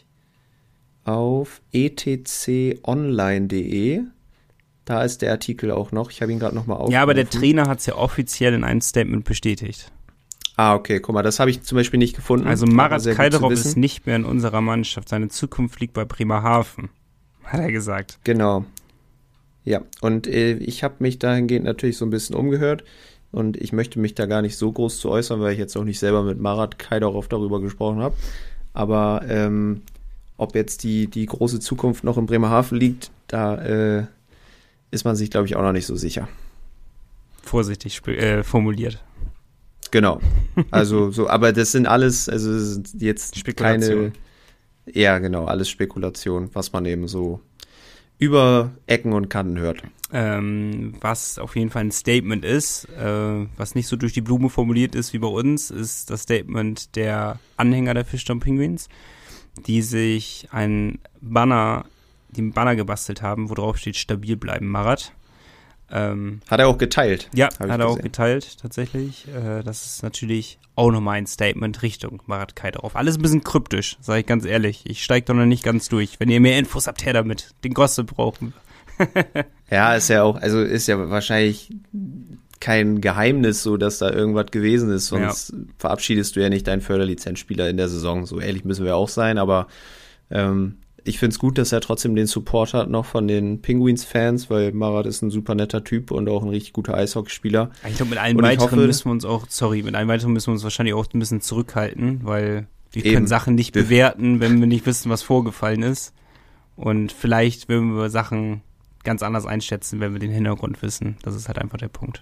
auf e t c online punkt de. Da ist der Artikel auch noch. Ich habe ihn gerade noch mal aufgerufen. Ja, aber der Trainer hat es ja offiziell in einem Statement bestätigt. Ah, okay, guck mal, das habe ich zum Beispiel nicht gefunden. Also Marat Kaidarov ist nicht mehr in unserer Mannschaft. Seine Zukunft liegt bei Bremerhaven, hat er gesagt. Genau. Ja, und äh, ich habe mich dahingehend natürlich so ein bisschen umgehört. Und ich möchte mich da gar nicht so groß zu äußern, weil ich jetzt auch nicht selber mit Marat Kaidarov darüber gesprochen habe. Aber ähm, ob jetzt die, die große Zukunft noch in Bremerhaven liegt, da äh, ist man sich, glaube ich, auch noch nicht so sicher. Vorsichtig äh, formuliert. Genau. Also so, aber das sind alles, also das sind jetzt Spekulation. keine, ja genau, alles Spekulation, was man eben so über Ecken und Kanten hört. Ähm, was auf jeden Fall ein Statement ist, äh, was nicht so durch die Blume formuliert ist wie bei uns, ist das Statement der Anhänger der Fischtown Penguins, die sich ein Banner, den Banner gebastelt haben, wo drauf steht, stabil bleiben, Marat. Ähm, hat er auch geteilt. Ja, hat er auch geteilt, tatsächlich. Äh, das ist natürlich auch nochmal ein Statement Richtung Marat Kaidarov. Alles ein bisschen kryptisch, sage ich ganz ehrlich. Ich steige doch noch nicht ganz durch. Wenn ihr mehr Infos habt, her damit. Den Gossip brauchen. Ja, ist ja auch, also ist ja wahrscheinlich kein Geheimnis, so dass da irgendwas gewesen ist, sonst ja. verabschiedest du ja nicht deinen Förderlizenzspieler in der Saison. So ehrlich müssen wir auch sein, aber ähm, ich finde es gut, dass er trotzdem den Support hat noch von den Penguins-Fans, weil Marat ist ein super netter Typ und auch ein richtig guter Eishockeyspieler. Ich glaube, mit allen weiteren hoffe, müssen wir uns auch, sorry, mit allen weiteren müssen wir uns wahrscheinlich auch ein bisschen zurückhalten, weil wir eben. können Sachen nicht bewerten, wenn wir nicht wissen, was vorgefallen ist. Und vielleicht würden wir Sachen ganz anders einschätzen, wenn wir den Hintergrund wissen. Das ist halt einfach der Punkt.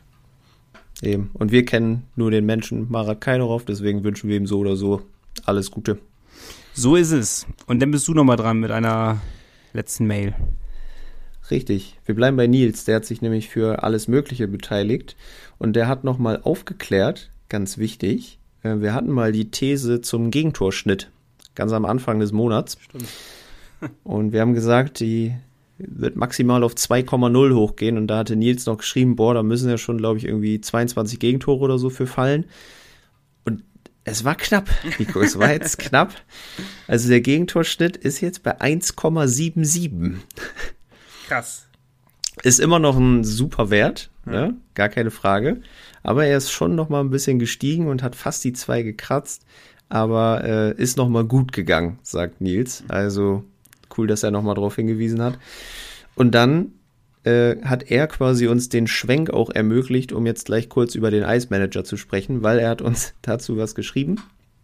Eben. Und wir kennen nur den Menschen Marat Kaidarov, deswegen wünschen wir ihm so oder so alles Gute. So ist es. Und dann bist du nochmal dran mit einer letzten Mail. Richtig. Wir bleiben bei Nils. Der hat sich nämlich für alles Mögliche beteiligt. Und der hat nochmal aufgeklärt, ganz wichtig, äh, wir hatten mal die These zum Gegentorschnitt, ganz am Anfang des Monats. Stimmt. Und wir haben gesagt, die wird maximal auf zwei Komma null hochgehen. Und da hatte Nils noch geschrieben, boah, da müssen ja schon, glaube ich, irgendwie zweiundzwanzig Gegentore oder so für fallen. Und es war knapp, Nico, es war jetzt knapp. Also der Gegentorschnitt ist jetzt bei eins Komma siebenundsiebzig. Krass. Ist immer noch ein super Wert, ne? Gar keine Frage. Aber er ist schon noch mal ein bisschen gestiegen und hat fast die zwei gekratzt. Aber äh, ist noch mal gut gegangen, sagt Nils. Also cool, dass er noch mal drauf hingewiesen hat. Und dann äh, hat er quasi uns den Schwenk auch ermöglicht, um jetzt gleich kurz über den Ice Manager zu sprechen, weil er hat uns dazu was geschrieben.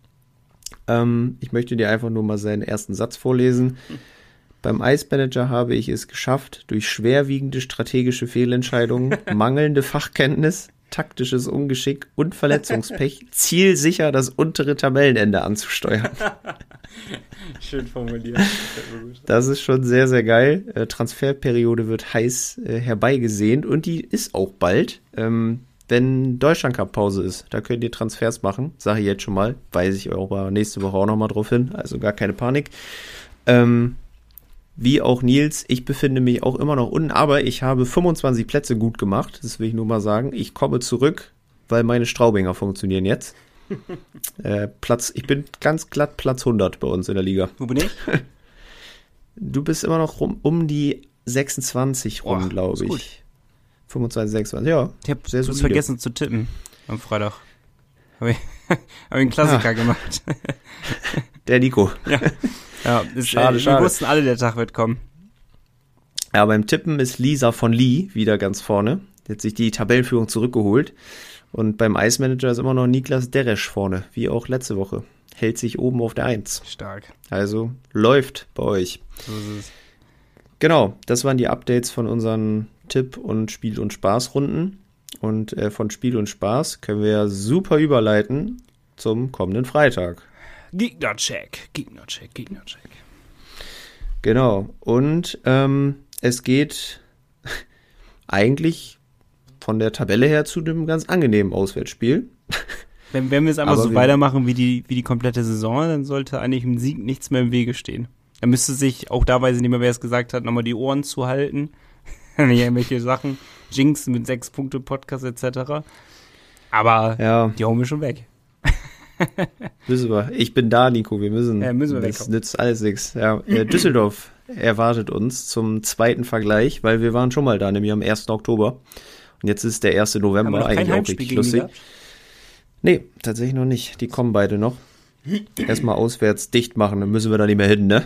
Ähm, ich möchte dir einfach nur mal seinen ersten Satz vorlesen. Beim Ice Manager habe ich es geschafft, durch schwerwiegende strategische Fehlentscheidungen, mangelnde Fachkenntnis, taktisches Ungeschick und Verletzungspech zielsicher das untere Tabellenende anzusteuern. Schön formuliert. Das ist schon sehr, sehr geil. Äh, Transferperiode wird heiß äh, herbeigesehnt und die ist auch bald, ähm, wenn Deutschland-Cup-Pause ist. Da könnt ihr Transfers machen, sage ich jetzt schon mal. Weise ich aber nächste Woche auch nochmal drauf hin, also gar keine Panik. Ähm, Wie auch Nils, ich befinde mich auch immer noch unten, aber ich habe fünfundzwanzig Plätze gut gemacht, das will ich nur mal sagen. Ich komme zurück, weil meine Straubinger funktionieren jetzt. äh, Platz, ich bin ganz glatt Platz hundert bei uns in der Liga. Wo bin ich? Du bist immer noch rum, um die sechsundzwanzig rum, glaube ich. Gut. fünfundzwanzig, sechsundzwanzig, ja. Ich habe sehr solide. vergessen zu tippen am Freitag. Habe ich, hab ich einen Klassiker ah. gemacht. Der Nico. Ja. Ja, ist, schade, äh, schade. Wir wussten alle, der Tag wird kommen. Ja, beim Tippen ist Lisa von Lee wieder ganz vorne. Die hat sich die Tabellenführung zurückgeholt. Und beim Ice Manager ist immer noch Niklas Deresch vorne, wie auch letzte Woche. Hält sich oben auf der eins. Stark. Also läuft bei euch. So ist es. Genau, das waren die Updates von unseren Tipp- und Spiel- und Spaß-Runden. Und äh, von Spiel und Spaß können wir super überleiten zum kommenden Freitag. Gegnercheck, Gegnercheck, Gegnercheck. Genau. Und ähm, es geht eigentlich von der Tabelle her zu einem ganz angenehmen Auswärtsspiel. Wenn, wenn wir es einfach Aber so wir weitermachen wie die, wie die komplette Saison, dann sollte eigentlich im Sieg nichts mehr im Wege stehen. Dann müsste sich, auch da weiß ich nicht mehr, wer es gesagt hat, nochmal die Ohren zu halten. Nicht irgendwelche Sachen, Jinx mit sechs Punkte Podcast et cetera. Aber ja. Die hauen wir schon weg. Müssen wir. Ich bin da, Nico. Wir müssen. Ja, müssen wir das wegkommen. nützt alles nichts. Ja, äh, Düsseldorf erwartet uns zum zweiten Vergleich, weil wir waren schon mal da, nämlich am ersten Oktober. Und jetzt ist der erste November, eigentlich auch richtig lustig. Nee, tatsächlich noch nicht. Die kommen beide noch. Erstmal auswärts dicht machen, dann müssen wir da nicht mehr hin, ne?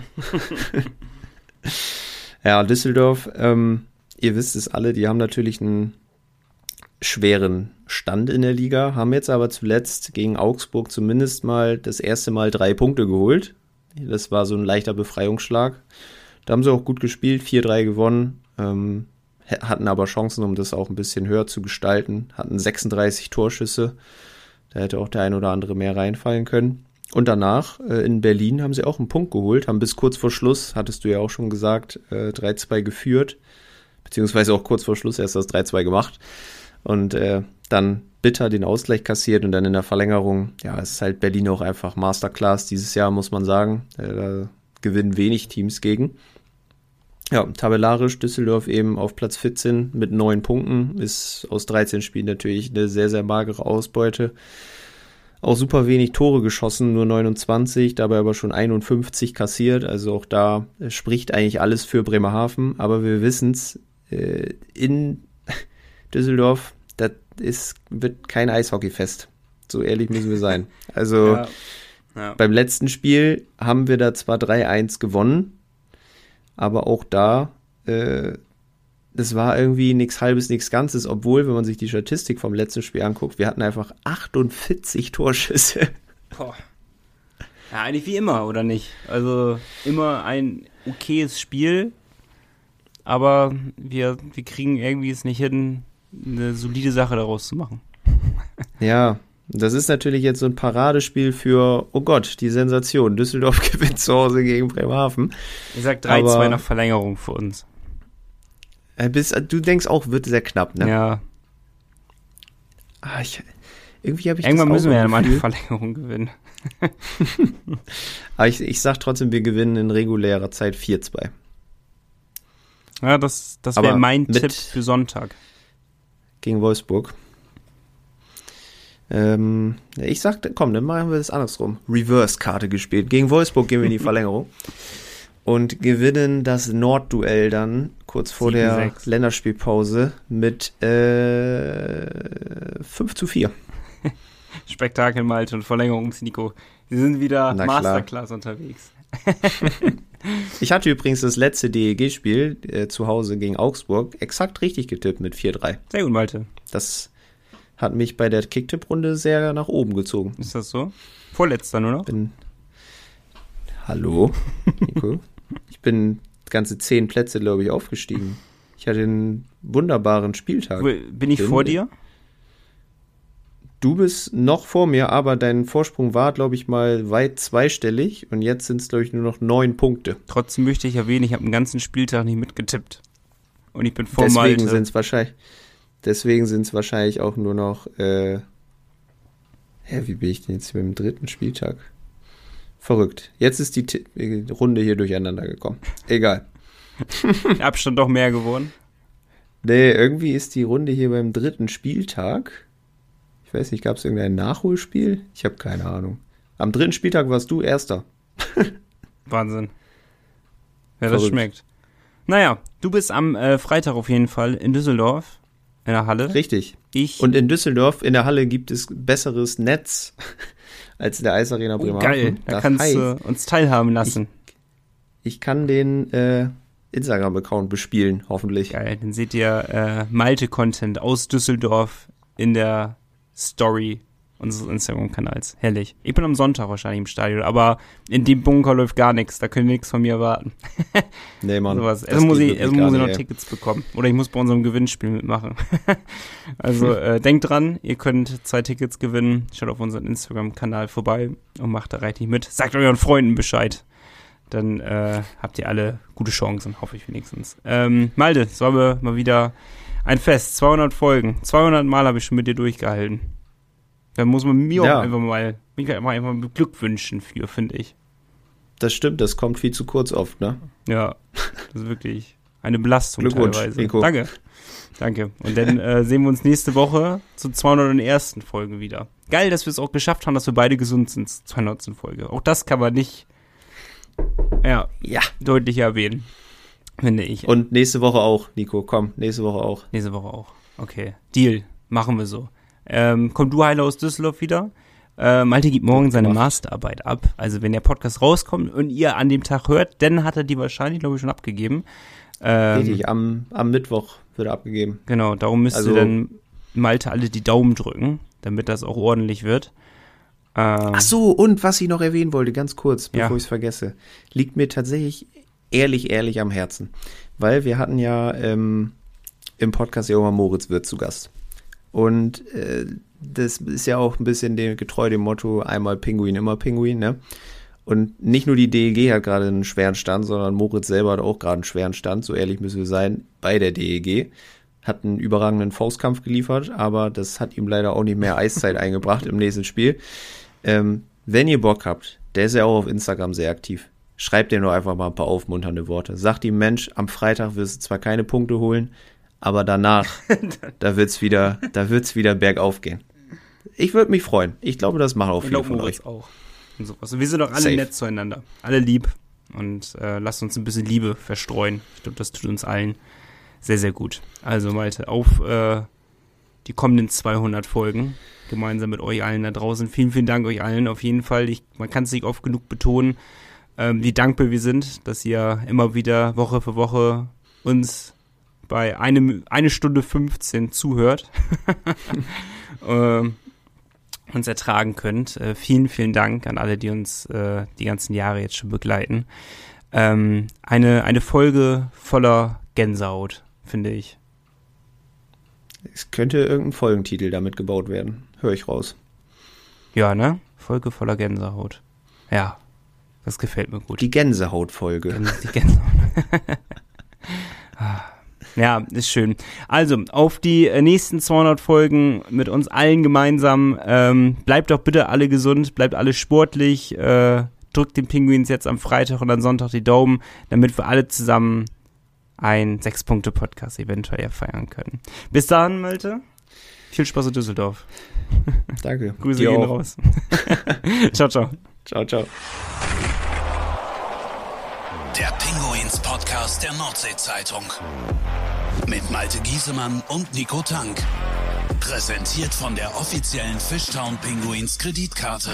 Ja, Düsseldorf, ähm, ihr wisst es alle, die haben natürlich einen schweren Stand in der Liga, haben jetzt aber zuletzt gegen Augsburg zumindest mal das erste Mal drei Punkte geholt. Das war so ein leichter Befreiungsschlag. Da haben sie auch gut gespielt, vier drei gewonnen, ähm, hatten aber Chancen, um das auch ein bisschen höher zu gestalten, hatten sechsunddreißig Torschüsse, da hätte auch der ein oder andere mehr reinfallen können. Und danach äh, in Berlin haben sie auch einen Punkt geholt, haben bis kurz vor Schluss, hattest du ja auch schon gesagt, äh, drei zwei geführt, beziehungsweise auch kurz vor Schluss erst das drei zwei gemacht. Und äh, dann bitter den Ausgleich kassiert und dann in der Verlängerung, ja, es ist halt Berlin auch einfach Masterclass dieses Jahr, muss man sagen. Äh, da gewinnen wenig Teams gegen. Ja, tabellarisch Düsseldorf eben auf Platz vierzehn mit neun Punkten, ist aus dreizehn Spielen natürlich eine sehr, sehr magere Ausbeute. Auch super wenig Tore geschossen, nur neunundzwanzig, dabei aber schon einundfünfzig kassiert. Also auch da spricht eigentlich alles für Bremerhaven, aber wir wissen es, äh, in Düsseldorf, das ist, wird kein Eishockeyfest. So ehrlich müssen wir sein. Also ja. Ja. Beim letzten Spiel haben wir da zwar drei eins gewonnen, aber auch da, äh, das war irgendwie nichts Halbes, nichts Ganzes, obwohl, wenn man sich die Statistik vom letzten Spiel anguckt, wir hatten einfach achtundvierzig Torschüsse. Boah. Ja, eigentlich wie immer, oder nicht? Also immer ein okayes Spiel, aber wir, wir kriegen irgendwie es nicht hin, eine solide Sache daraus zu machen. Ja, Das ist natürlich jetzt so ein Paradespiel für, oh Gott, die Sensation. Düsseldorf gewinnt zu Hause gegen Bremerhaven. Ich sag drei zwei nach Verlängerung für uns. Äh, bis, du denkst auch, wird sehr knapp, ne? Ja. Ah, ich, irgendwie habe ich Irgendwann das auch müssen wir ja mal eine Gefühl. Verlängerung gewinnen. Aber ich, ich sag trotzdem, wir gewinnen in regulärer Zeit vier zwei. Ja, das, das wäre mein Tipp für Sonntag. Gegen Wolfsburg. Ähm, ich sag, komm, dann machen wir das andersrum. Reverse-Karte gespielt. Gegen Wolfsburg gehen wir in die Verlängerung. Und gewinnen das Nordduell dann kurz vor sieben, der sechs. Länderspielpause mit äh, fünf zu vier. Spektakel, Malte und Verlängerungs-Nico. Sie sind wieder Na klar. Masterclass unterwegs. Ich hatte übrigens das letzte D E G-Spiel äh, zu Hause gegen Augsburg exakt richtig getippt mit vier drei. Sehr gut, Malte. Das hat mich bei der Kicktipp-Runde sehr nach oben gezogen. Ist das so? Vorletzter nur noch? Bin Hallo, Nico. Ich bin ganze zehn Plätze, glaube ich, aufgestiegen. Ich hatte einen wunderbaren Spieltag. Bin ich bin, vor dir? Du bist noch vor mir, aber dein Vorsprung war, glaube ich, mal weit zweistellig und jetzt sind es, glaube ich, nur noch neun Punkte. Trotzdem möchte ich erwähnen, ich habe den ganzen Spieltag nicht mitgetippt. Und ich bin vor deswegen Malte. Sind's wahrscheinlich, deswegen sind es wahrscheinlich auch nur noch, äh, hä, wie bin ich denn jetzt mit dem dritten Spieltag? Verrückt. Jetzt ist die T- Runde hier durcheinander gekommen. Egal. Abstand doch mehr geworden. Nee, irgendwie ist die Runde hier beim dritten Spieltag. Ich weiß nicht, gab es irgendein Nachholspiel? Ich habe keine Ahnung. Am dritten Spieltag warst du Erster. Wahnsinn. Ja, das Verrückt. Schmeckt. Naja, du bist am äh, Freitag auf jeden Fall in Düsseldorf, in der Halle. Richtig. Ich. Und in Düsseldorf, in der Halle, gibt es besseres Netz als in der Eisarena Bremerhaven. Oh, geil, da das kannst heißt, du uns teilhaben lassen. Ich, ich kann den äh, Instagram-Account bespielen, hoffentlich. Geil, dann seht ihr äh, Malte-Content aus Düsseldorf in der Story unseres Instagram-Kanals. Herrlich. Ich bin am Sonntag wahrscheinlich im Stadion, aber in dem Bunker läuft gar nichts. Da können wir nichts von mir erwarten. Nee, Mann. Sowas. Also muss ich, also muss ich noch nicht, Tickets ey. bekommen. Oder ich muss bei unserem Gewinnspiel mitmachen. Also äh, denkt dran, ihr könnt zwei Tickets gewinnen. Schaut auf unseren Instagram-Kanal vorbei und macht da reichlich mit. Sagt euren Freunden Bescheid. Dann äh, habt ihr alle gute Chancen, hoffe ich wenigstens. Ähm, Malte, es war mal wieder ein Fest. zweihundert Folgen. zweihundert Mal habe ich schon mit dir durchgehalten. Da muss man mir ja. auch einfach mal, mich einfach mal beglückwünschen für, finde ich. Das stimmt, das kommt viel zu kurz oft, ne? Ja, das ist wirklich eine Belastung Glückwunsch, teilweise. Nico. Danke. Danke. Und dann äh, sehen wir uns nächste Woche zur zweihundertersten Folge wieder. Geil, dass wir es auch geschafft haben, dass wir beide gesund sind zur zweihundertsten Folge. Auch das kann man nicht ja, ja. deutlich erwähnen, finde ich. Und nächste Woche auch, Nico, komm, nächste Woche auch. Nächste Woche auch. Okay, Deal, machen wir so. Ähm, komm du heile aus Düsseldorf wieder. Äh, Malte gibt morgen seine Masterarbeit ab. Also wenn der Podcast rauskommt und ihr an dem Tag hört, dann hat er die wahrscheinlich, glaube ich, schon abgegeben. Ähm, Richtig, am, am Mittwoch wird er abgegeben. Genau, darum müsst also, ihr dann Malte alle die Daumen drücken, damit das auch ordentlich wird. Ähm, Ach so, und was ich noch erwähnen wollte, ganz kurz, bevor ja. ich es vergesse, liegt mir tatsächlich ehrlich, ehrlich am Herzen. Weil wir hatten ja ähm, im Podcast ja auch mal Moritz Wirth zu Gast. Und äh, das ist ja auch ein bisschen dem, getreu dem Motto, einmal Pinguin, immer Pinguin, ne? Und nicht nur die D E G hat gerade einen schweren Stand, sondern Moritz selber hat auch gerade einen schweren Stand, so ehrlich müssen wir sein, bei der D E G. Hat einen überragenden Faustkampf geliefert, aber das hat ihm leider auch nicht mehr Eiszeit eingebracht im nächsten Spiel. Ähm, wenn ihr Bock habt, der ist ja auch auf Instagram sehr aktiv, schreibt dir nur einfach mal ein paar aufmunternde Worte. Sagt ihm, Mensch, am Freitag wirst du zwar keine Punkte holen, aber danach, da wird's wieder, da wird's wieder bergauf gehen. Ich würde mich freuen. Ich glaube, das machen auch viele von euch. auch. Und sowas. Und wir sind doch alle Safe. nett zueinander. Alle lieb. Und äh, lasst uns ein bisschen Liebe verstreuen. Ich glaube, das tut uns allen sehr, sehr gut. Also Malte, auf äh, die kommenden zweihundert Folgen. Gemeinsam mit euch allen da draußen. Vielen, vielen Dank euch allen. Auf jeden Fall. Ich, man kann es nicht oft genug betonen, ähm, wie dankbar wir sind, dass ihr immer wieder Woche für Woche uns bei einem, eine Stunde fünfzehn zuhört. ähm, uns ertragen könnt. Äh, vielen, vielen Dank an alle, die uns äh, die ganzen Jahre jetzt schon begleiten. Ähm, eine, eine Folge voller Gänsehaut, finde ich. Es könnte irgendein Folgentitel damit gebaut werden. Höre ich raus. Ja, ne? Folge voller Gänsehaut. Ja, das gefällt mir gut. Die Gänsehaut-Folge. Die Gänsehaut. Ja, ist schön. Also, auf die nächsten zweihundert Folgen mit uns allen gemeinsam. Ähm, bleibt doch bitte alle gesund, bleibt alle sportlich. Äh, drückt den Pinguins jetzt am Freitag und am Sonntag die Daumen, damit wir alle zusammen ein Sechs-Punkte-Podcast eventuell feiern können. Bis dahin, Malte. Viel Spaß in Düsseldorf. Danke. Grüße gehen raus. Ciao, ciao. Ciao, ciao. Der Pinguins-Podcast der Nordsee-Zeitung. Mit Malte Giesemann und Nico Tank. Präsentiert von der offiziellen Fishtown Pinguins Kreditkarte.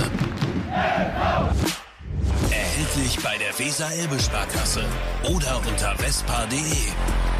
Erhältlich bei der Weser-Elbe-Sparkasse oder unter vespa punkt de.